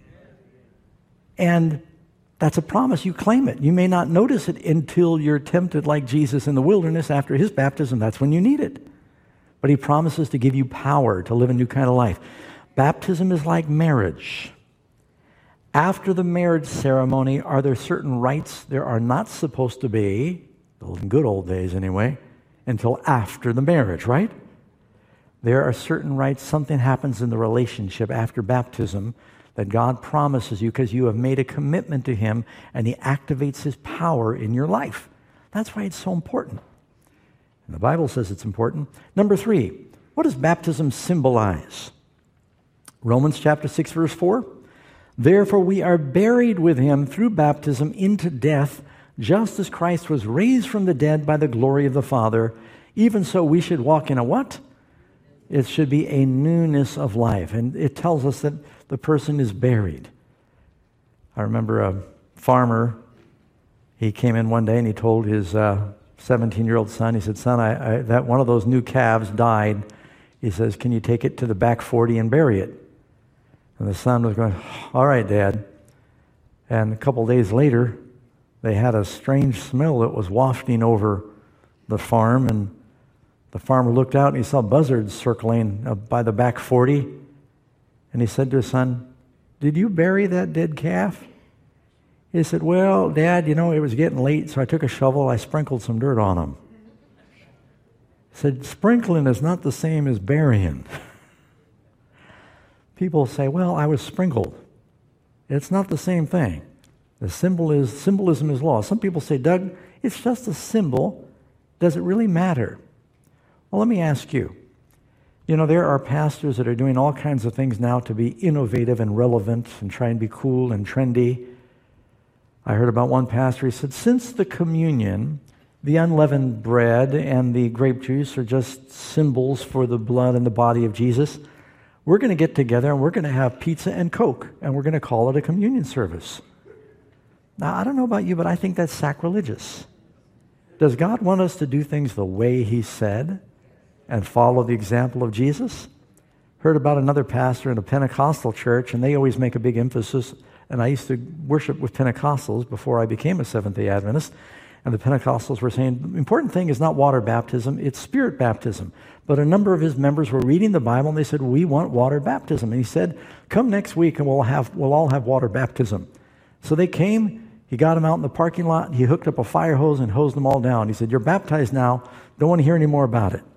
And that's a promise. You claim it. You may not notice it until you're tempted like Jesus in the wilderness after his baptism. That's when you need it. But he promises to give you power to live a new kind of life. Baptism is like marriage. After the marriage ceremony, are there certain rites there are not supposed to be, in good old days anyway, until after the marriage, right? There are certain rites, something happens in the relationship after baptism that God promises you because you have made a commitment to him and he activates his power in your life. That's why it's so important. And the Bible says it's important. Number 3, what does baptism symbolize? Romans chapter 6, verse 4. Therefore we are buried with him through baptism into death, just as Christ was raised from the dead by the glory of the Father. Even so we should walk in a what? It should be a newness of life. And it tells us that the person is buried. I remember a farmer, he came in one day and he told his 17-year-old son, he said, son, that one of those new calves died. He says, can you take it to the back 40 and bury it? And the son was going, all right, Dad. And a couple days later, they had a strange smell that was wafting over the farm, and the farmer looked out and he saw buzzards circling by the back 40. And he said to his son, did you bury that dead calf? He said, well, Dad, it was getting late, so I took a shovel, I sprinkled some dirt on him. He said, sprinkling is not the same as burying. People say, well, I was sprinkled. It's not the same thing. The symbolism is law. Some people say, Doug, it's just a symbol. Does it really matter? Well, let me ask you. There are pastors that are doing all kinds of things now to be innovative and relevant and try and be cool and trendy. I heard about one pastor, he said, since the communion, the unleavened bread and the grape juice are just symbols for the blood and the body of Jesus, we're going to get together and we're going to have pizza and Coke, and we're going to call it a communion service. Now, I don't know about you, but I think that's sacrilegious. Does God want us to do things the way He said and follow the example of Jesus? Heard about another pastor in a Pentecostal church, and they always make a big emphasis, and I used to worship with Pentecostals before I became a Seventh-day Adventist, and the Pentecostals were saying, the important thing is not water baptism, it's spirit baptism. But a number of his members were reading the Bible, and they said, we want water baptism. And he said, come next week, and we'll all have water baptism. So they came, he got them out in the parking lot, he hooked up a fire hose and hosed them all down. He said, you're baptized now, don't want to hear any more about it.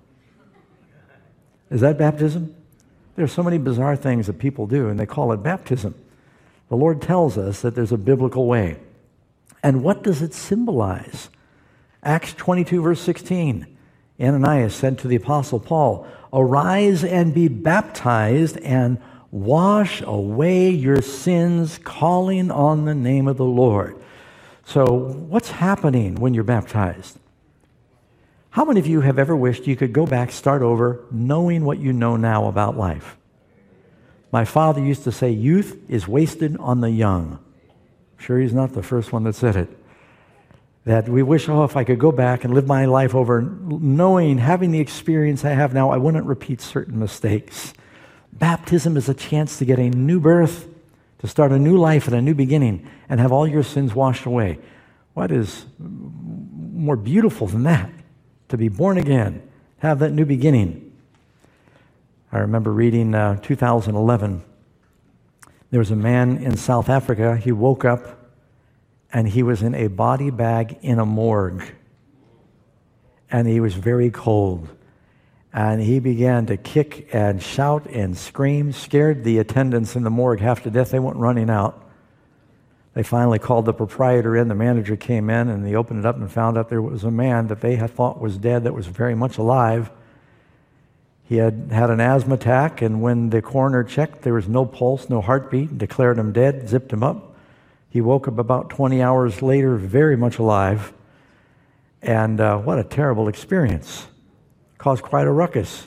Is that baptism? There's so many bizarre things that people do, and they call it baptism. The Lord tells us that there's a biblical way. And what does it symbolize? Acts 22, verse 16. Ananias said to the Apostle Paul, arise and be baptized and wash away your sins, calling on the name of the Lord. So what's happening when you're baptized? How many of you have ever wished you could go back, start over, knowing what you know now about life? My father used to say, youth is wasted on the young. I'm sure he's not the first one that said it. That we wish, if I could go back and live my life over, knowing, having the experience I have now, I wouldn't repeat certain mistakes. Baptism is a chance to get a new birth, to start a new life and a new beginning, and have all your sins washed away. What is more beautiful than that? To be born again, have that new beginning. I remember reading 2011. There was a man in South Africa. He woke up and he was in a body bag in a morgue. And he was very cold. And he began to kick and shout and scream, scared the attendants in the morgue half to death. They went running out. They finally called the proprietor in. The manager came in, and they opened it up and found out there was a man that they had thought was dead that was very much alive. He had had an asthma attack, and when the coroner checked, there was no pulse, no heartbeat, declared him dead, zipped him up. He woke up about 20 hours later, very much alive. And what a terrible experience. Caused quite a ruckus.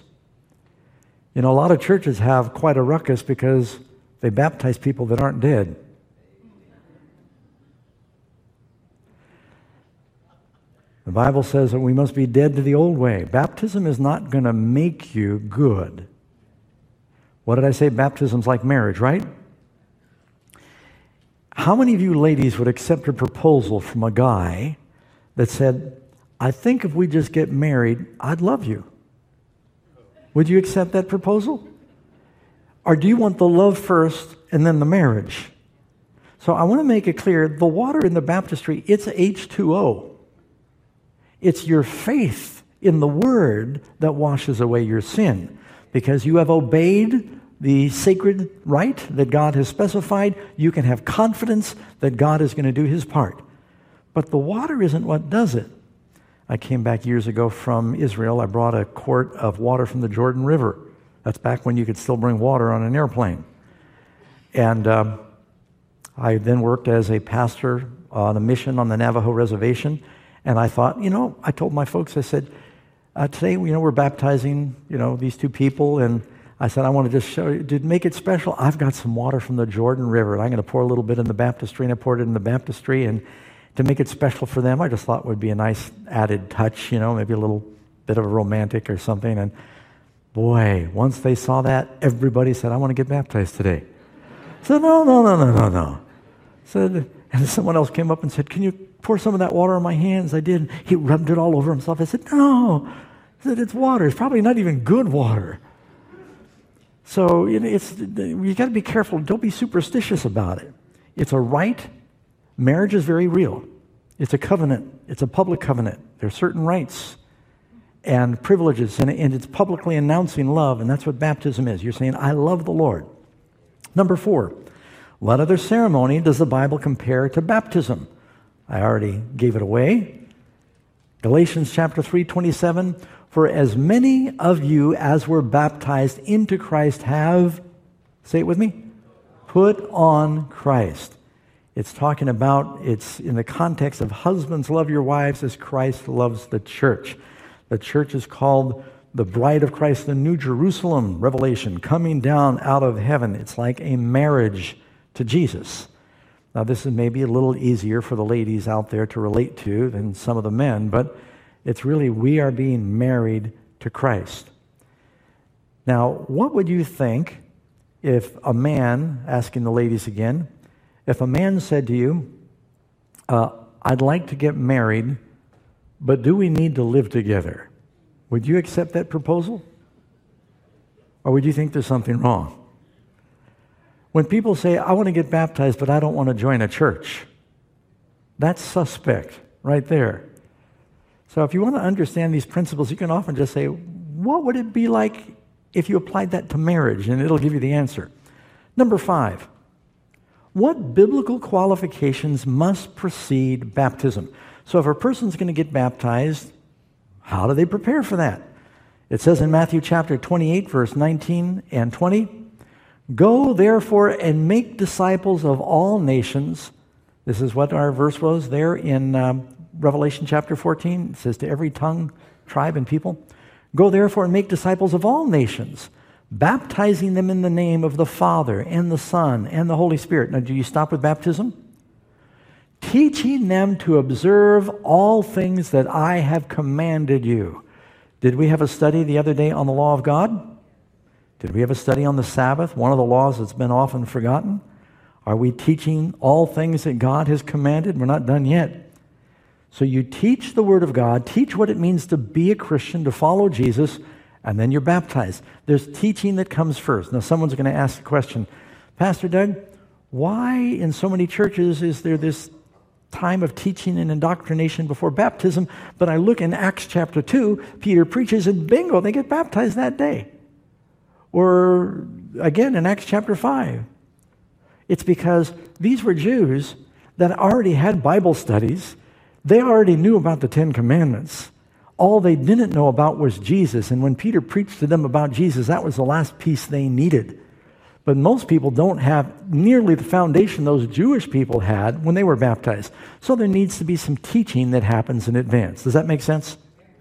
A lot of churches have quite a ruckus because they baptize people that aren't dead. The Bible says that we must be dead to the old way. Baptism is not going to make you good. What did I say? Baptism's like marriage, right? How many of you ladies would accept a proposal from a guy that said, I think if we just get married, I'd love you? Would you accept that proposal? Or do you want the love first and then the marriage? So I want to make it clear, the water in the baptistry, it's H2O. It's your faith in the Word that washes away your sin. Because you have obeyed the sacred rite that God has specified, you can have confidence that God is going to do His part. But the water isn't what does it. I came back years ago from Israel. I brought a quart of water from the Jordan River. That's back when you could still bring water on an airplane. And I then worked as a pastor on a mission on the Navajo reservation. And I thought, I told my folks, I said, today, we're baptizing, these two people. And I said, I want to just show you, to make it special, I've got some water from the Jordan River. And I'm going to pour a little bit in the baptistry. And I poured it in the baptistry. And to make it special for them, I just thought it would be a nice added touch, maybe a little bit of a romantic or something. And boy, once they saw that, everybody said, I want to get baptized today. I said, no. And someone else came up and said, can you pour some of that water on my hands? I did. He rubbed it all over himself. I said, no. I said, it's water. It's probably not even good water. So you got to be careful. Don't be superstitious about it. It's a right. Marriage is very real. It's a covenant. It's a public covenant. There are certain rights and privileges, and it's publicly announcing love, and that's what baptism is. You're saying, I love the Lord. Number 4, what other ceremony does the Bible compare to baptism? I already gave it away. Galatians chapter 3:27, for as many of you as were baptized into Christ have, say it with me, put on Christ. It's talking about, it's in the context of husbands, love your wives as Christ loves the church. The church is called the bride of Christ, the New Jerusalem, Revelation, coming down out of heaven. It's like a marriage to Jesus. Now, this is maybe a little easier for the ladies out there to relate to than some of the men, but it's really, we are being married to Christ. Now, what would you think if a man, asking the ladies again, if a man said to you, I'd like to get married, but do we need to live together? Would you accept that proposal? Or would you think there's something wrong? When people say, I want to get baptized, but I don't want to join a church, that's suspect right there. So if you want to understand these principles, you can often just say, what would it be like if you applied that to marriage? And it'll give you the answer. Number 5. What biblical qualifications must precede baptism? So if a person's going to get baptized, how do they prepare for that? It says in Matthew chapter 28, verse 19 and 20, go therefore and make disciples of all nations. This is what our verse was there in Revelation chapter 14. It says to every tongue, tribe, and people. Go therefore and make disciples of all nations, baptizing them in the name of the Father and the Son and the Holy Spirit. Now, do you stop with baptism? Teaching them to observe all things that I have commanded you. Did we have a study the other day on the law of God? Did we have a study on the Sabbath, one of the laws that's been often forgotten? Are we teaching all things that God has commanded? We're not done yet. So you teach the Word of God, teach what it means to be a Christian, to follow Jesus, and then you're baptized. There's teaching that comes first. Now, someone's going to ask the question, Pastor Doug, why in so many churches is there this time of teaching and indoctrination before baptism? But I look in Acts chapter 2, Peter preaches, and bingo, they get baptized that day. Or again in Acts chapter 5. It's because these were Jews that already had Bible studies. They already knew about the 10 Commandments. All they didn't know about was Jesus. And when Peter preached to them about Jesus, that was the last piece they needed. But most people don't have nearly the foundation those Jewish people had when they were baptized. So there needs to be some teaching that happens in advance. Does that make sense?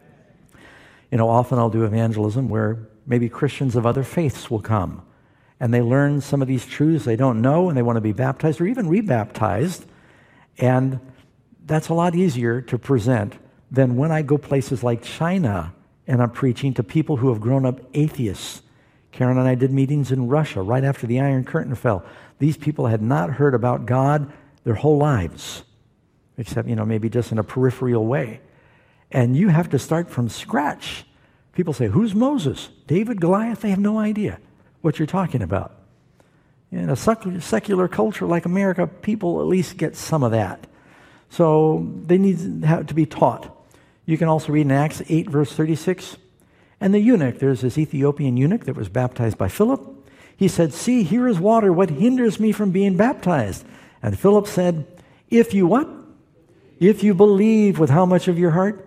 Often I'll do evangelism where maybe Christians of other faiths will come. And they learn some of these truths they don't know, and they want to be baptized or even rebaptized. And that's a lot easier to present than when I go places like China and I'm preaching to people who have grown up atheists. Karen and I did meetings in Russia right after the Iron Curtain fell. These people had not heard about God their whole lives, except, maybe just in a peripheral way. And you have to start from scratch. People say, who's Moses? David, Goliath? They have no idea what you're talking about. In a secular culture like America, people at least get some of that. So they need to be taught. You can also read in Acts 8, verse 36. And the eunuch, there's this Ethiopian eunuch that was baptized by Philip. He said, see, here is water. What hinders me from being baptized? And Philip said, if you what? If you believe with how much of your heart?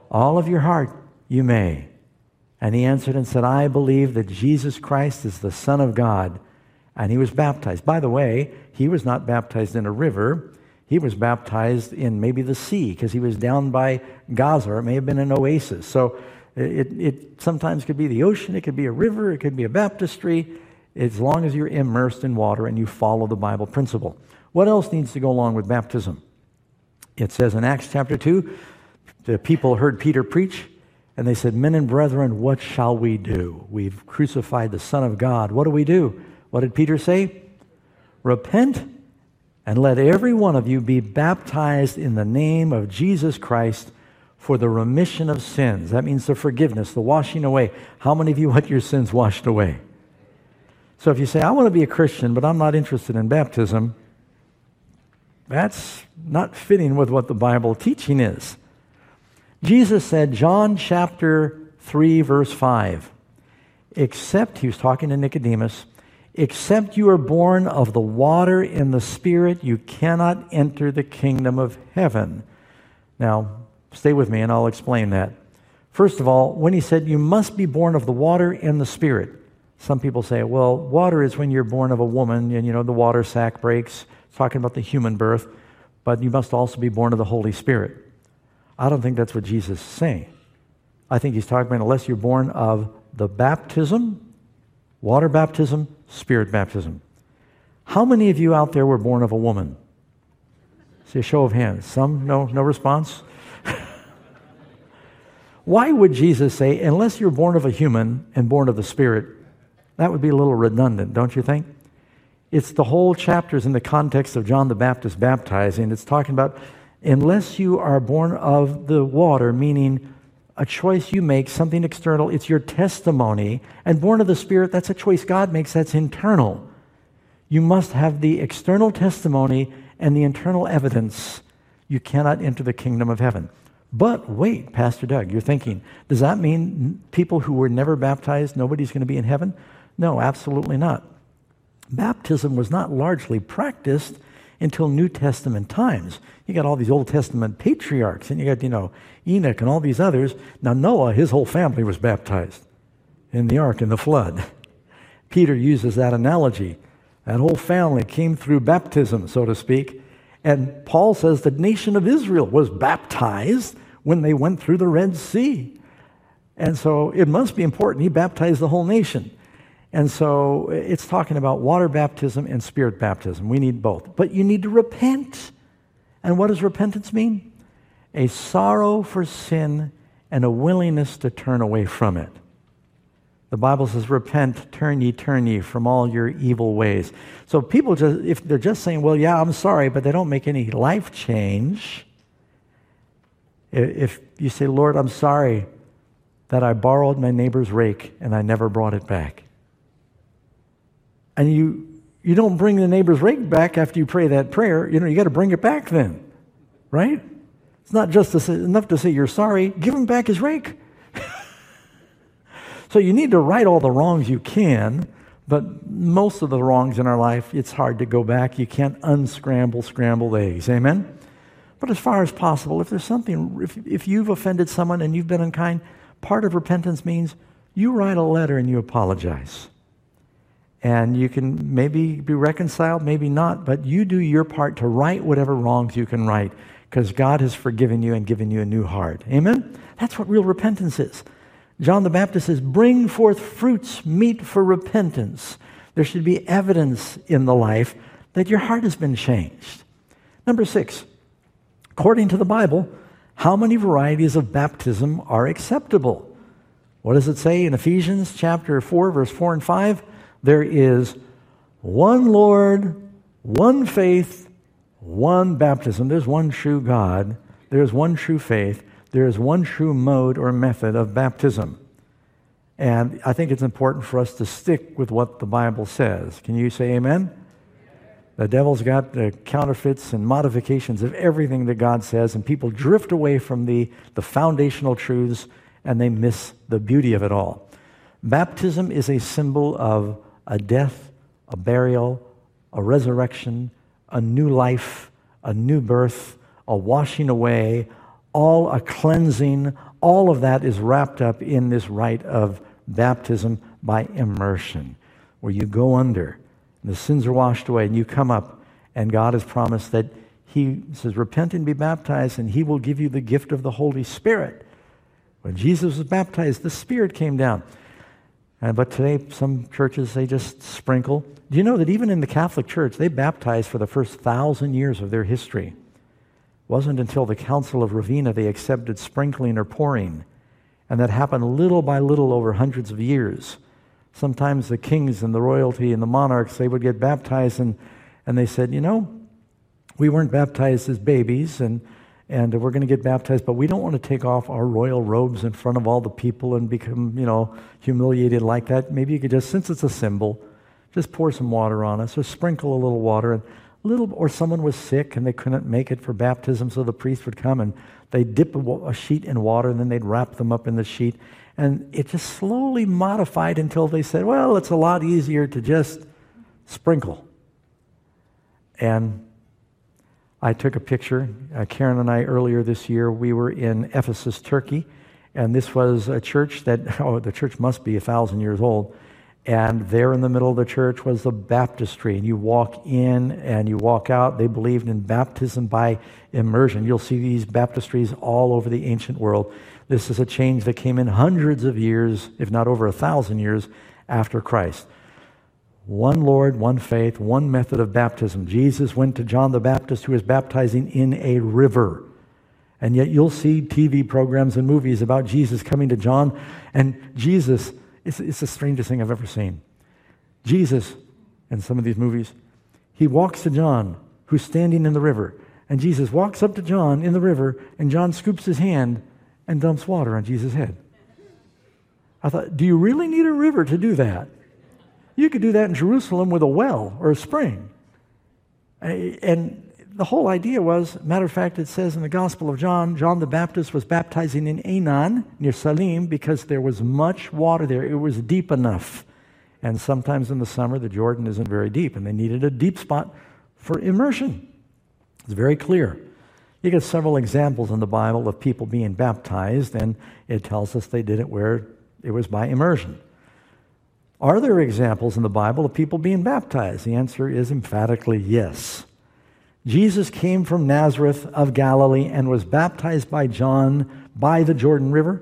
all of your heart, you may. And he answered and said, I believe that Jesus Christ is the Son of God. And he was baptized. By the way, he was not baptized in a river. He was baptized in maybe the sea, because he was down by Gaza. It may have been an oasis. So it sometimes could be the ocean, it could be a river, it could be a baptistry, as long as you're immersed in water and you follow the Bible principle. What else needs to go along with baptism? It says in Acts chapter 2, the people heard Peter preach, and they said, men and brethren, what shall we do? We've crucified the Son of God. What do we do? What did Peter say? Repent and let every one of you be baptized in the name of Jesus Christ for the remission of sins. That means the forgiveness, the washing away. How many of you want your sins washed away? So if you say, I want to be a Christian, but I'm not interested in baptism, that's not fitting with what the Bible teaching is. Jesus said, John chapter 3, verse 5, except, he was talking to Nicodemus, except you are born of the water and the Spirit, you cannot enter the kingdom of heaven. Now, stay with me and I'll explain that. First of all, when he said you must be born of the water and the Spirit, some people say, well, water is when you're born of a woman and, the water sac breaks. It's talking about the human birth, but you must also be born of the Holy Spirit. I don't think that's what Jesus is saying. I think he's talking about unless you're born of the baptism, water baptism, Spirit baptism. How many of you out there were born of a woman? See a show of hands. Some? No response? Why would Jesus say, unless you're born of a human and born of the Spirit? That would be a little redundant, don't you think? It's the whole chapters in the context of John the Baptist baptizing. It's talking about unless you are born of the water, meaning a choice you make, something external, it's your testimony. And born of the Spirit, that's a choice God makes, that's internal. You must have the external testimony and the internal evidence. You cannot enter the kingdom of heaven. But wait, Pastor Doug, you're thinking, does that mean people who were never baptized, nobody's going to be in heaven? No, absolutely not. Baptism was not largely practiced until New Testament times. You got all these Old Testament patriarchs, and you got, Enoch and all these others. Now Noah, his whole family was baptized in the ark, in the flood. Peter uses that analogy. That whole family came through baptism, so to speak. And Paul says the nation of Israel was baptized when they went through the Red Sea. And so it must be important. He baptized the whole nation. And so it's talking about water baptism and Spirit baptism. We need both. But you need to repent. And what does repentance mean? A sorrow for sin and a willingness to turn away from it. The Bible says, repent, turn ye from all your evil ways. So people just, if they're just saying, well, yeah, I'm sorry, but they don't make any life change. If you say, Lord, I'm sorry that I borrowed my neighbor's rake and I never brought it back. And you don't bring the neighbor's rake back after you pray that prayer. You got to bring it back then, right? It's not just enough to say you're sorry. Give him back his rake. So you need to right all the wrongs you can, but most of the wrongs in our life, it's hard to go back. You can't unscramble scrambled eggs. Amen? But as far as possible, if there's something, if you've offended someone and you've been unkind, part of repentance means you write a letter and you apologize. And you can maybe be reconciled, maybe not, but you do your part to right whatever wrongs you can right, because God has forgiven you and given you a new heart. Amen? That's what real repentance is. John the Baptist says, bring forth fruits meet for repentance. There should be evidence in the life that your heart has been changed. Number 6, according to the Bible, how many varieties of baptism are acceptable? What does it say in Ephesians chapter 4, verse 4 and 5? There is one Lord, one faith, one baptism. There's one true God. There's one true faith. There is one true mode or method of baptism. And I think it's important for us to stick with what the Bible says. Can you say amen? The devil's got the counterfeits and modifications of everything that God says, and people drift away from the foundational truths, and they miss the beauty of it all. Baptism is a symbol of a death, a burial, a resurrection, a new life, a new birth, a washing away, all a cleansing, All of that is wrapped up in this rite of baptism by immersion, where you go under, and the sins are washed away, and you come up, and God has promised that He says, repent and be baptized, and He will give you the gift of the Holy Spirit. When Jesus was baptized, the Spirit came down. But today, some churches, they just sprinkle. Do you know that even in the Catholic Church, they baptize for the first 1,000 years of their history? It wasn't until the Council of Ravenna they accepted sprinkling or pouring. And that happened little by little over hundreds of years. Sometimes the kings and the royalty and the monarchs, they would get baptized, and they said, you know, we weren't baptized as babies, and we're going to get baptized, but we don't want to take off our royal robes in front of all the people and become, humiliated like that. Maybe you could just, since it's a symbol, just pour some water on us, or sprinkle a little water. Or someone was sick and they couldn't make it for baptism, so the priest would come and they'd dip a sheet in water, and then they'd wrap them up in the sheet. And it just slowly modified until they said, well, it's a lot easier to just sprinkle. And I took a picture. Karen and I, earlier this year, we were in Ephesus, Turkey, and this was a church that, the church must be 1,000 years old, and there in the middle of the church was the baptistry, and you walk in and you walk out. They believed in baptism by immersion. You'll see these baptistries all over the ancient world. This is a change that came in hundreds of years, if not over 1,000 years, after Christ. One Lord, one faith, one method of baptism. Jesus went to John the Baptist, who was baptizing in a river. And yet you'll see TV programs and movies about Jesus coming to John. And Jesus, it's the strangest thing I've ever seen. Jesus, in some of these movies, he walks to John, who's standing in the river. And Jesus walks up to John in the river, and John scoops his hand and dumps water on Jesus' head. I thought, do you really need a river to do that? You could do that in Jerusalem with a well or a spring. And the whole idea was, matter of fact, it says in the Gospel of John, John the Baptist was baptizing in Aenon near Salim because there was much water there. It was deep enough. And sometimes in the summer, the Jordan isn't very deep, and they needed a deep spot for immersion. It's very clear. You get several examples in the Bible of people being baptized, and it tells us they did it where it was by immersion. Are there examples in the Bible of people being baptized? The answer is emphatically yes. Jesus came from Nazareth of Galilee and was baptized by John by the Jordan River.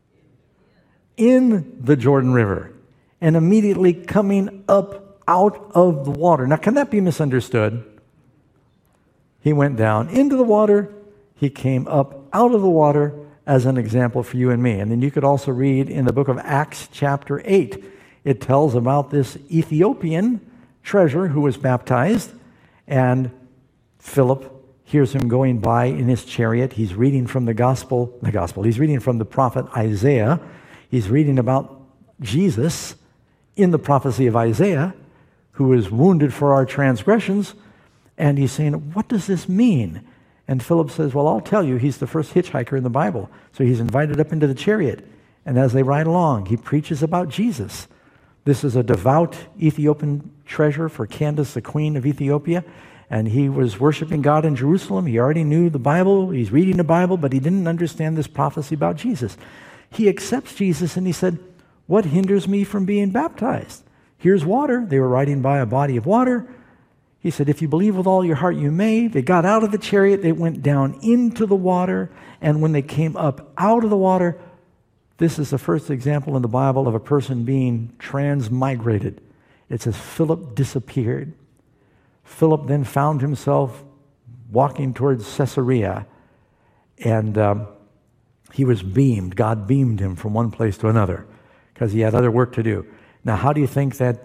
In the Jordan River. And immediately coming up out of the water. Now, can that be misunderstood? He went down into the water. He came up out of the water as an example for you and me. And then you could also read in the book of Acts chapter 8. It tells about this Ethiopian treasurer who was baptized, and Philip hears him going by in his chariot. He's reading from the gospel. He's reading from the prophet Isaiah. He's reading about Jesus in the prophecy of Isaiah, who was wounded for our transgressions. And he's saying, what does this mean? And Philip says, well, I'll tell you, he's the first hitchhiker in the Bible. So he's invited up into the chariot. And as they ride along, he preaches about Jesus. This is a devout Ethiopian treasurer for Candace, the queen of Ethiopia. And he was worshiping God in Jerusalem. He already knew the Bible. He's reading the Bible, but he didn't understand this prophecy about Jesus. He accepts Jesus, and he said, what hinders me from being baptized? Here's water. They were riding by a body of water. He said, if you believe with all your heart, you may. They got out of the chariot. They went down into the water. And when they came up out of the water, this is the first example in the Bible of a person being transmigrated. It says Philip disappeared. Philip then found himself walking towards Caesarea, and he was beamed. God beamed him from one place to another because he had other work to do. Now, how do you think that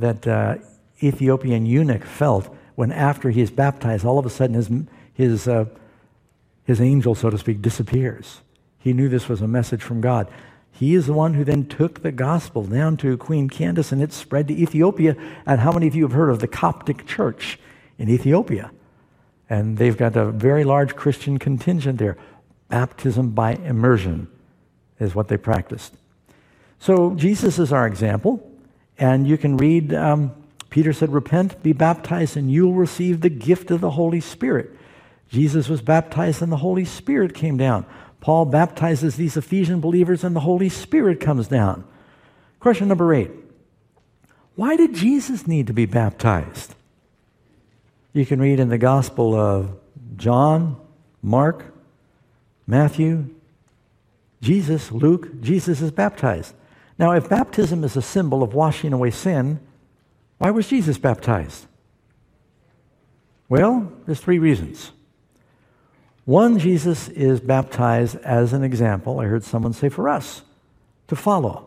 Ethiopian eunuch felt when after he is baptized, all of a sudden his angel, so to speak, disappears? He knew this was a message from God. He is the one who then took the gospel down to Queen Candace, and it spread to Ethiopia. And how many of you have heard of the Coptic Church in Ethiopia? And they've got a very large Christian contingent there. Baptism by immersion is what they practiced. So Jesus is our example. And you can read, Peter said, repent, be baptized, and you'll receive the gift of the Holy Spirit. Jesus was baptized and the Holy Spirit came down. Paul baptizes these Ephesian believers and the Holy Spirit comes down. Question number 8. Why did Jesus need to be baptized? You can read in the Gospel of John, Mark, Matthew, Jesus, Luke, Jesus is baptized. Now, if baptism is a symbol of washing away sin, why was Jesus baptized? Well, there's 3 reasons. One, Jesus is baptized as an example, I heard someone say, for us to follow.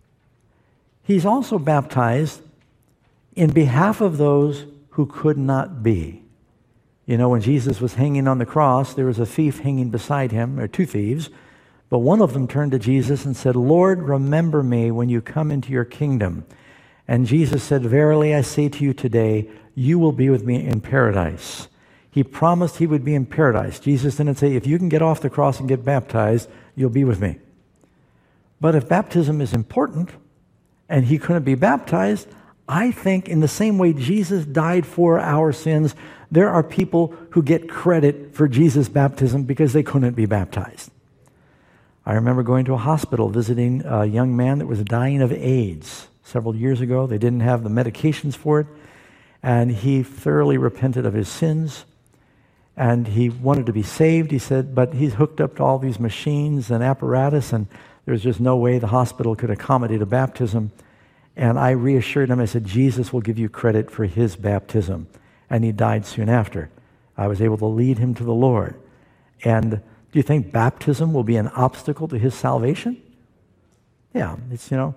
He's also baptized in behalf of those who could not be. You know, when Jesus was hanging on the cross, there was a thief hanging beside him, or 2 thieves, but one of them turned to Jesus and said, "Lord, remember me when you come into your kingdom." And Jesus said, "Verily I say to you today, you will be with me in paradise." He promised he would be in paradise. Jesus didn't say, if you can get off the cross and get baptized, you'll be with me. But if baptism is important and he couldn't be baptized, I think in the same way Jesus died for our sins, there are people who get credit for Jesus' baptism because they couldn't be baptized. I remember going to a hospital visiting a young man that was dying of AIDS several years ago. They didn't have the medications for it, and he thoroughly repented of his sins. And he wanted to be saved, he said, but he's hooked up to all these machines and apparatus, and there's just no way the hospital could accommodate a baptism. And I reassured him, I said, Jesus will give you credit for his baptism. And he died soon after. I was able to lead him to the Lord. And do you think baptism will be an obstacle to his salvation? Yeah, it's, no,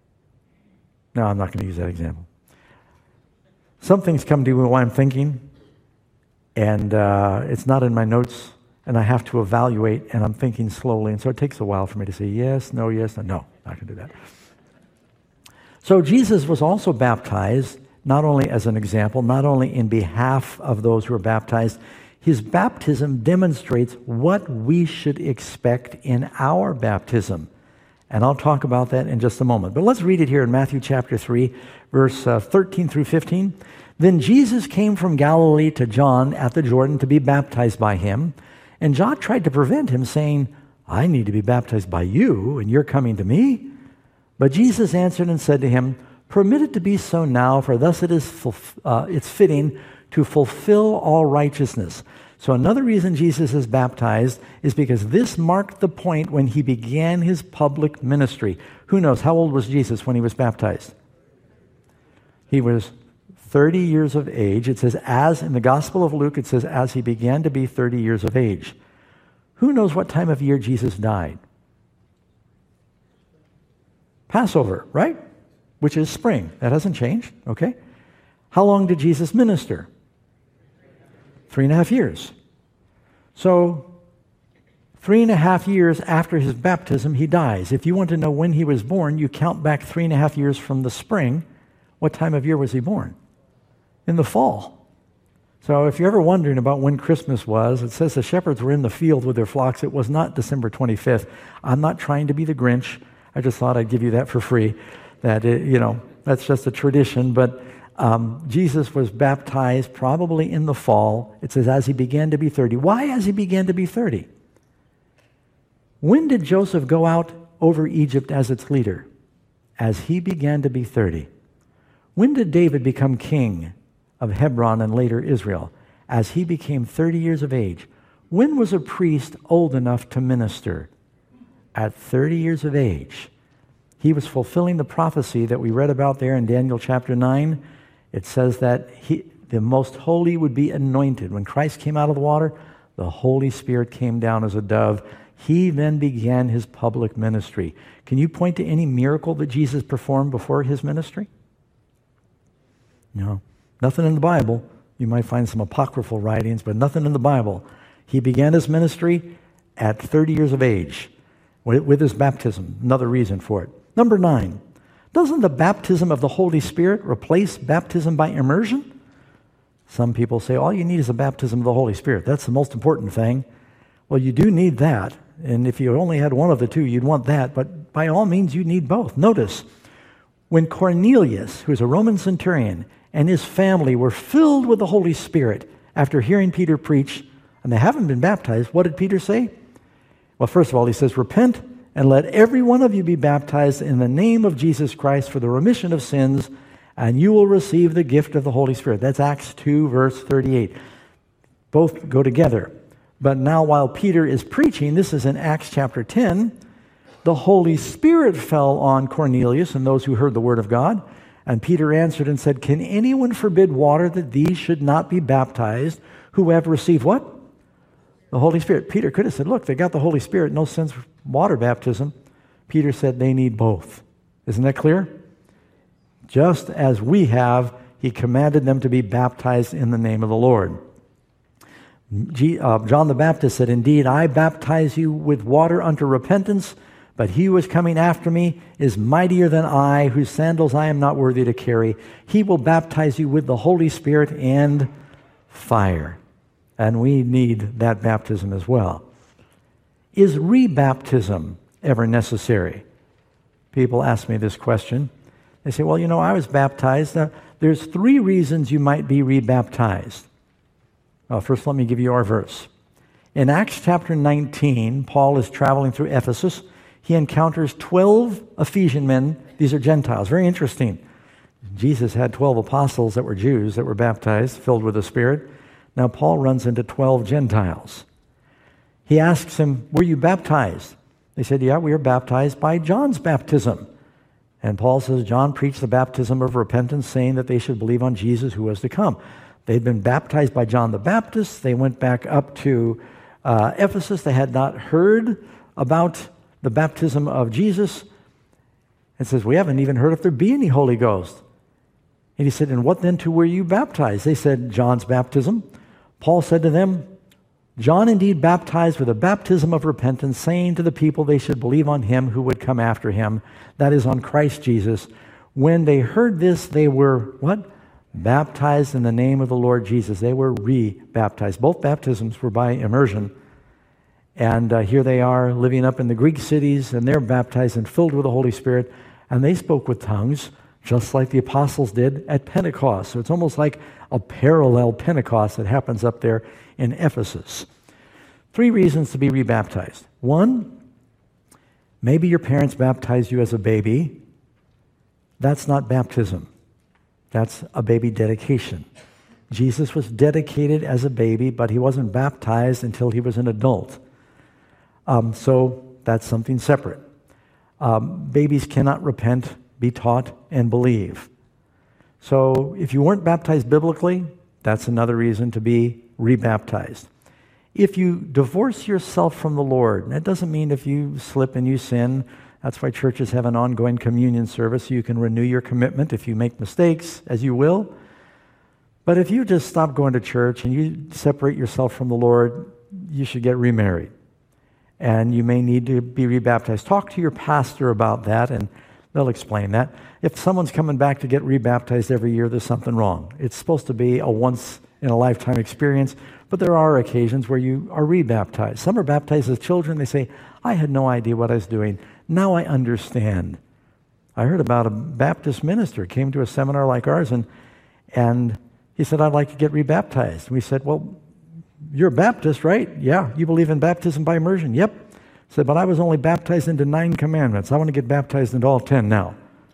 I'm not going to use that example. Some things come to me while I'm thinking, and it's not in my notes, and I have to evaluate, and I'm thinking slowly, and so it takes a while for me to say yes, no, not going to do that. So Jesus was also baptized, not only as an example, not only in behalf of those who are baptized. His baptism demonstrates what we should expect in our baptism. And I'll talk about that in just a moment. But let's read it here in Matthew chapter 3, verse 13 through 15. Then Jesus came from Galilee to John at the Jordan to be baptized by him. And John tried to prevent him, saying, "I need to be baptized by you, and you're coming to me?" But Jesus answered and said to him, "Permit it to be so now, for thus it's fitting to fulfill all righteousness." So another reason Jesus is baptized is because this marked the point when he began his public ministry. Who knows, how old was Jesus when he was baptized? He was 30 years of age. It says, as in the Gospel of Luke, it says, as he began to be 30 years of age. Who knows what time of year Jesus died? Passover, right? Which is spring. That hasn't changed, okay? How long did Jesus minister? 3.5 years. So, 3.5 years after his baptism, he dies. If you want to know when he was born, you count back 3.5 years from the spring. What time of year was he born? In the fall. So if you're ever wondering about when Christmas was, it says the shepherds were in the field with their flocks. It was not December 25th. I'm not trying to be the Grinch. I just thought I'd give you that for free. That, that's just a tradition. But Jesus was baptized probably in the fall. It says as he began to be 30. Why as he began to be 30? When did Joseph go out over Egypt as its leader? As he began to be 30. When did David become king of Hebron and later Israel? As he became 30 years of age. When was a priest old enough to minister? At 30 years of age. He was fulfilling the prophecy that we read about there in Daniel chapter 9. It says that the most holy would be anointed. When Christ came out of the water, the Holy Spirit came down as a dove. He then began his public ministry. Can you point to any miracle that Jesus performed before his ministry? No. Nothing in the Bible. You might find some apocryphal writings, but nothing in the Bible. He began his ministry at 30 years of age with his baptism. Another reason for it. Number 9. Doesn't the baptism of the Holy Spirit replace baptism by immersion? Some people say all you need is a baptism of the Holy Spirit. That's the most important thing. Well, you do need that. And if you only had one of the two, you'd want that. But by all means, you need both. Notice, when Cornelius, who is a Roman centurion, and his family were filled with the Holy Spirit after hearing Peter preach, and they haven't been baptized, what did Peter say? Well, first of all, he says, repent and let every one of you be baptized in the name of Jesus Christ for the remission of sins, and you will receive the gift of the Holy Spirit. That's Acts 2, verse 38. Both go together. But now while Peter is preaching, this is in Acts chapter 10, the Holy Spirit fell on Cornelius and those who heard the word of God. And Peter answered and said, can anyone forbid water that these should not be baptized who have received what? The Holy Spirit. Peter could have said, look, they got the Holy Spirit, no sense of water baptism. Peter said they need both. Isn't that clear? Just as we have, he commanded them to be baptized in the name of the Lord. John the Baptist said, indeed, I baptize you with water unto repentance, but he who is coming after me is mightier than I, whose sandals I am not worthy to carry. He will baptize you with the Holy Spirit and fire. And we need that baptism as well. Is rebaptism ever necessary? People ask me this question. They say, well, I was baptized. There's 3 reasons you might be rebaptized. Well, first, let me give you our verse. In Acts chapter 19, Paul is traveling through Ephesus. He encounters 12 Ephesian men. These are Gentiles. Very interesting. Jesus had 12 apostles that were Jews that were baptized, filled with the Spirit. Now Paul runs into 12 Gentiles. He asks them, were you baptized? They said, yeah, we were baptized by John's baptism. And Paul says, John preached the baptism of repentance, saying that they should believe on Jesus who was to come. They'd been baptized by John the Baptist. They went back up to Ephesus. They had not heard about the baptism of Jesus. It says, we haven't even heard if there be any Holy Ghost. And he said, and what then to were you baptized? They said, John's baptism. Paul said to them, John indeed baptized with a baptism of repentance, saying to the people they should believe on him who would come after him, that is, on Christ Jesus. When they heard this, they were, what? Baptized in the name of the Lord Jesus. They were re-baptized. Both baptisms were by immersion. And here they are living up in the Greek cities, and they're baptized and filled with the Holy Spirit, and they spoke with tongues, just like the apostles did at Pentecost. So it's almost like a parallel Pentecost that happens up there in Ephesus. 3 reasons to be rebaptized. 1, maybe your parents baptized you as a baby. That's not baptism. That's a baby dedication. Jesus was dedicated as a baby, but he wasn't baptized until he was an adult. So that's something separate. Babies cannot repent, be taught, and believe. So if you weren't baptized biblically, that's another reason to be rebaptized. If you divorce yourself from the Lord, and that doesn't mean if you slip and you sin. That's why churches have an ongoing communion service. So you can renew your commitment if you make mistakes, as you will. But if you just stop going to church and you separate yourself from the Lord, you should get remarried. And you may need to be rebaptized. Talk to your pastor about that, and they'll explain that. If someone's coming back to get rebaptized every year, there's something wrong. It's supposed to be a once-in-a-lifetime experience, but there are occasions where you are rebaptized. Some are baptized as children. They say, I had no idea what I was doing. Now I understand. I heard about a Baptist minister came to a seminar like ours, and he said, I'd like to get rebaptized. And we said, well, you're a Baptist, right? Yeah. You believe in baptism by immersion? Yep. He said, but I was only baptized into 9 commandments. I want to get baptized into all 10 now.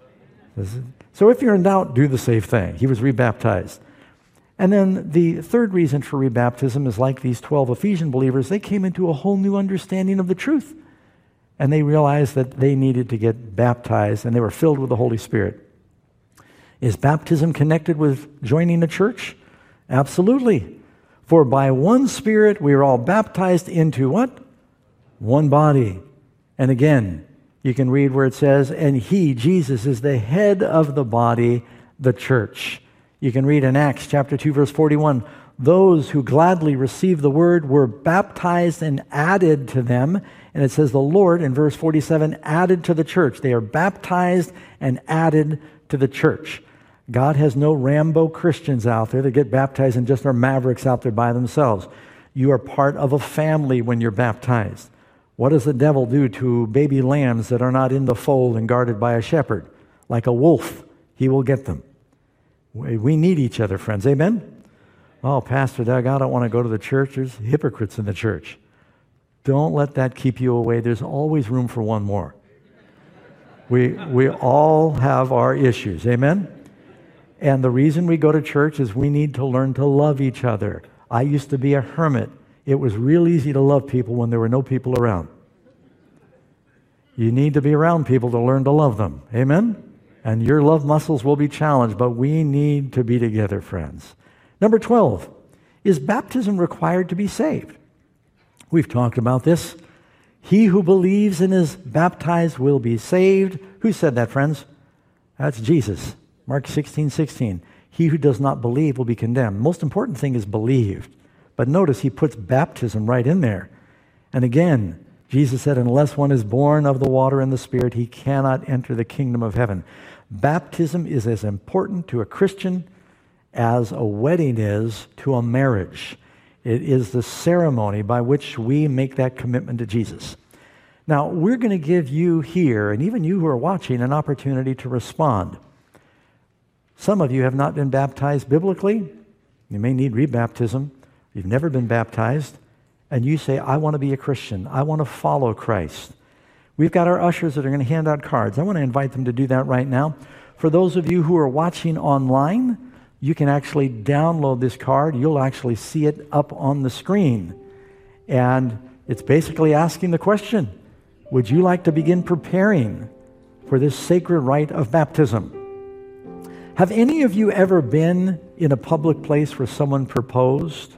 So if you're in doubt, do the safe thing. He was rebaptized. And then the third reason for rebaptism is like these 12 Ephesian believers, they came into a whole new understanding of the truth. And they realized that they needed to get baptized, and they were filled with the Holy Spirit. Is baptism connected with joining a church? Absolutely. For by one Spirit we are all baptized into what? One body. And again, you can read where it says, and he, Jesus, is the head of the body, the church. You can read in Acts chapter 2, verse 41, those who gladly received the word were baptized and added to them. And it says the Lord, in verse 47, added to the church. They are baptized and added to the church. God has no Rambo Christians out there that get baptized and just are mavericks out there by themselves. You are part of a family when you're baptized. What does the devil do to baby lambs that are not in the fold and guarded by a shepherd? Like a wolf, he will get them. We need each other, friends. Amen? Oh, Pastor Doug, I don't want to go to the church. There's hypocrites in the church. Don't let that keep you away. There's always room for one more. We all have our issues. Amen? And the reason we go to church is we need to learn to love each other. I used to be a hermit. It was real easy to love people when there were no people around. You need to be around people to learn to love them. Amen? And your love muscles will be challenged, but we need to be together, friends. Number 12, is baptism required to be saved? We've talked about this. He who believes and is baptized will be saved. Who said that, friends? That's Jesus. Mark 16:16. He who does not believe will be condemned. Most important thing is believed. But notice he puts baptism right in there. And again, Jesus said, unless one is born of the water and the Spirit, he cannot enter the kingdom of heaven. Baptism is as important to a Christian as a wedding is to a marriage. It is the ceremony by which we make that commitment to Jesus. Now, we're going to give you here, and even you who are watching, an opportunity to respond. Some of you have not been baptized biblically. You may need rebaptism. You've never been baptized. And you say, I want to be a Christian. I want to follow Christ. We've got our ushers that are going to hand out cards. I want to invite them to do that right now. For those of you who are watching online, you can actually download this card. You'll actually see it up on the screen. And it's basically asking the question, would you like to begin preparing for this sacred rite of baptism? Have any of you ever been in a public place where someone proposed?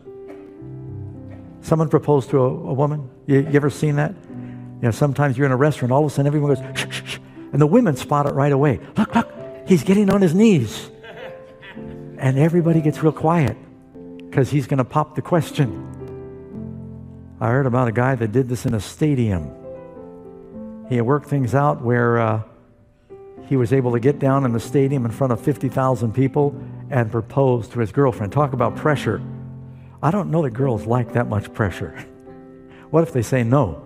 Someone proposed to a woman? You ever seen that? You know, sometimes you're in a restaurant, all of a sudden everyone goes, shh, shh, shh, and the women spot it right away. Look, look, he's getting on his knees. And everybody gets real quiet because he's going to pop the question. I heard about a guy that did this in a stadium. He had worked things out where he was able to get down in the stadium in front of 50,000 people and propose to his girlfriend. Talk about pressure. I don't know that girls like that much pressure. What if they say no?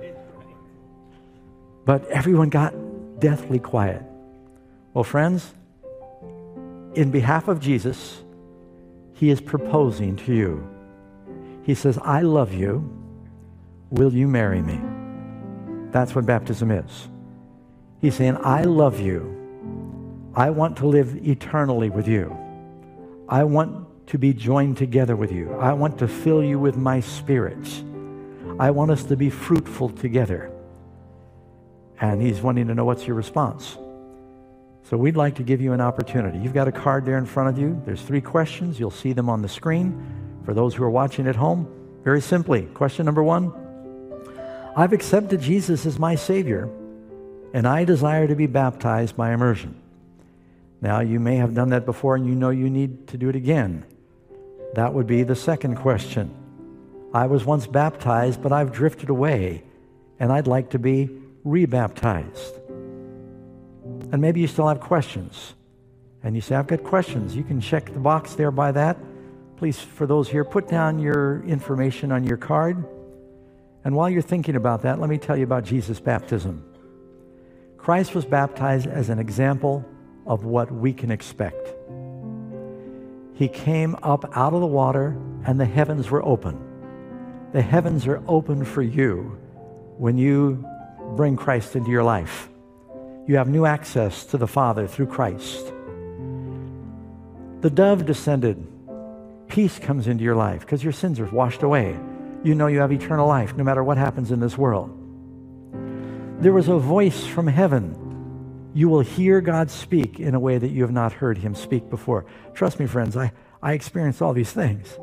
But everyone got deathly quiet. Well, friends, in behalf of Jesus, he is proposing to you. He says, I love you. Will you marry me? That's what baptism is. He's saying, I love you. I want to live eternally with you. I want to be joined together with you. I want to fill you with my Spirit. I want us to be fruitful together. And he's wanting to know what's your response. So we'd like to give you an opportunity. You've got a card there in front of you. There's 3 questions. You'll see them on the screen. For those who are watching at home, very simply, question number 1, I've accepted Jesus as my Savior, and I desire to be baptized by immersion. Now, you may have done that before, and you know you need to do it again. That would be the second question. I was once baptized, but I've drifted away, and I'd like to be rebaptized. And maybe you still have questions. And you say, I've got questions. You can check the box there by that. Please, for those here, put down your information on your card. And while you're thinking about that, let me tell you about Jesus' baptism. Christ was baptized as an example of what we can expect. He came up out of the water, and the heavens were open. The heavens are open for you when you bring Christ into your life. You have new access to the Father through Christ. The dove descended. Peace comes into your life because your sins are washed away. You know you have eternal life no matter what happens in this world. There was a voice from heaven. You will hear God speak in a way that you have not heard him speak before. Trust me, friends, I experienced all these things.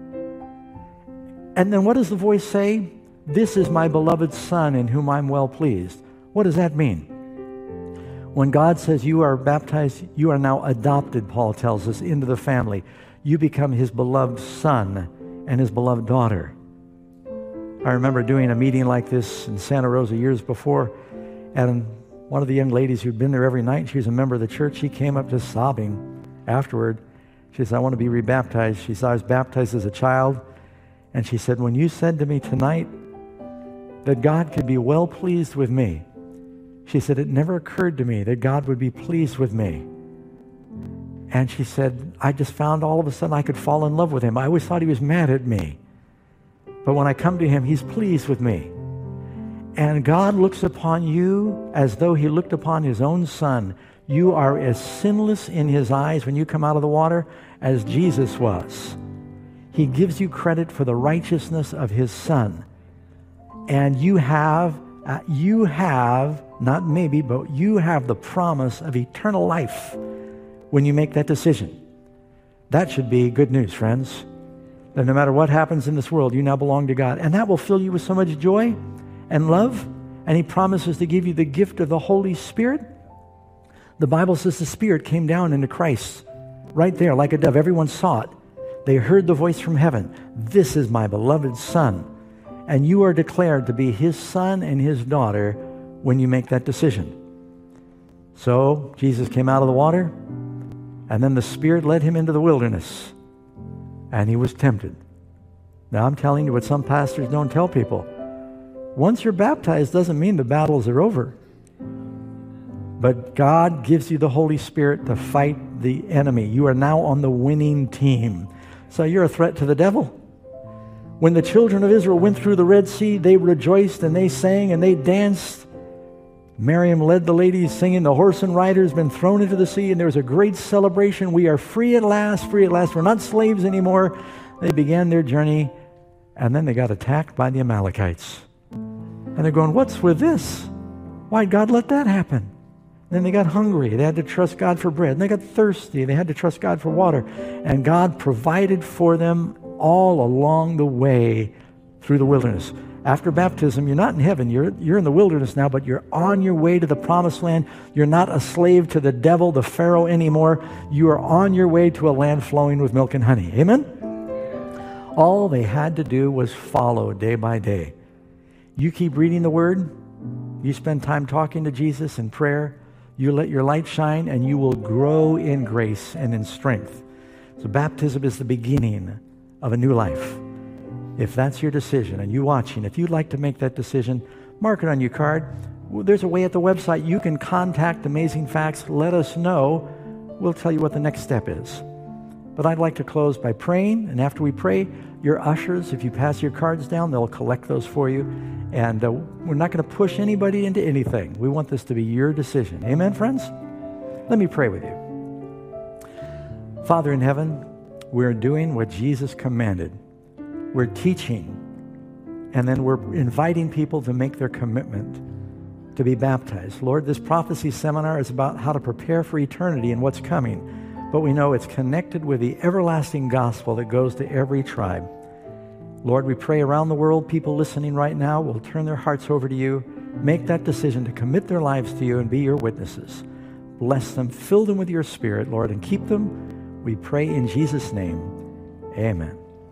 And then what does the voice say? This is my beloved Son in whom I'm well pleased. What does that mean? When God says you are baptized, you are now adopted, Paul tells us, into the family. You become his beloved son and his beloved daughter. I remember doing a meeting like this in Santa Rosa years before, and one of the young ladies who'd been there every night, she was a member of the church, she came up just sobbing afterward. She said, I want to be rebaptized. She said, I was baptized as a child, and she said, when you said to me tonight that God could be well pleased with me, she said, it never occurred to me that God would be pleased with me. And she said, I just found all of a sudden I could fall in love with him. I always thought he was mad at me. But when I come to him, he's pleased with me. And God looks upon you as though he looked upon his own son. You are as sinless in his eyes when you come out of the water as Jesus was. He gives you credit for the righteousness of his son. And you have, not maybe, but you have the promise of eternal life when you make that decision. That should be good news, friends. That no matter what happens in this world, you now belong to God. And that will fill you with so much joy and love. And he promises to give you the gift of the Holy Spirit. The Bible says the Spirit came down into Christ right there like a dove. Everyone saw it. They heard the voice from heaven. This is my beloved Son. And you are declared to be his son and his daughter when you make that decision. So Jesus came out of the water, and then the Spirit led him into the wilderness, and he was tempted. Now I'm telling you what some pastors don't tell people. Once you're baptized doesn't mean the battles are over. But God gives you the Holy Spirit to fight the enemy. You are now on the winning team. So you're a threat to the devil. When the children of Israel went through the Red Sea, they rejoiced and they sang and they danced. Miriam led the ladies singing, "The horse and rider has been thrown into the sea," and there was a great celebration. We are free at last, free at last. We're not slaves anymore. They began their journey, and then they got attacked by the Amalekites. And they're going, what's with this? Why'd God let that happen? Then they got hungry. They had to trust God for bread. And they got thirsty. They had to trust God for water. And God provided for them all along the way through the wilderness. After baptism, you're not in heaven. You're in the wilderness now, but you're on your way to the promised land. You're not a slave to the devil, the Pharaoh anymore. You are on your way to a land flowing with milk and honey. Amen? All they had to do was follow day by day. You keep reading the Word. You spend time talking to Jesus in prayer. You let your light shine, and you will grow in grace and in strength. So baptism is the beginning of a new life. If that's your decision, and you watching, if you'd like to make that decision, mark it on your card. There's a way at the website. You can contact Amazing Facts. Let us know. We'll tell you what the next step is. But I'd like to close by praying, and after we pray, your ushers, if you pass your cards down, they'll collect those for you. And we're not going to push anybody into anything. We want this to be your decision. Amen, friends? Let me pray with you. Father in heaven, we're doing what Jesus commanded. We're teaching, and then we're inviting people to make their commitment to be baptized. Lord, this prophecy seminar is about how to prepare for eternity and what's coming, but we know it's connected with the everlasting gospel that goes to every tribe. Lord, we pray around the world, people listening right now will turn their hearts over to you, make that decision to commit their lives to you and be your witnesses. Bless them, fill them with your Spirit, Lord, and keep them. We pray in Jesus' name. Amen.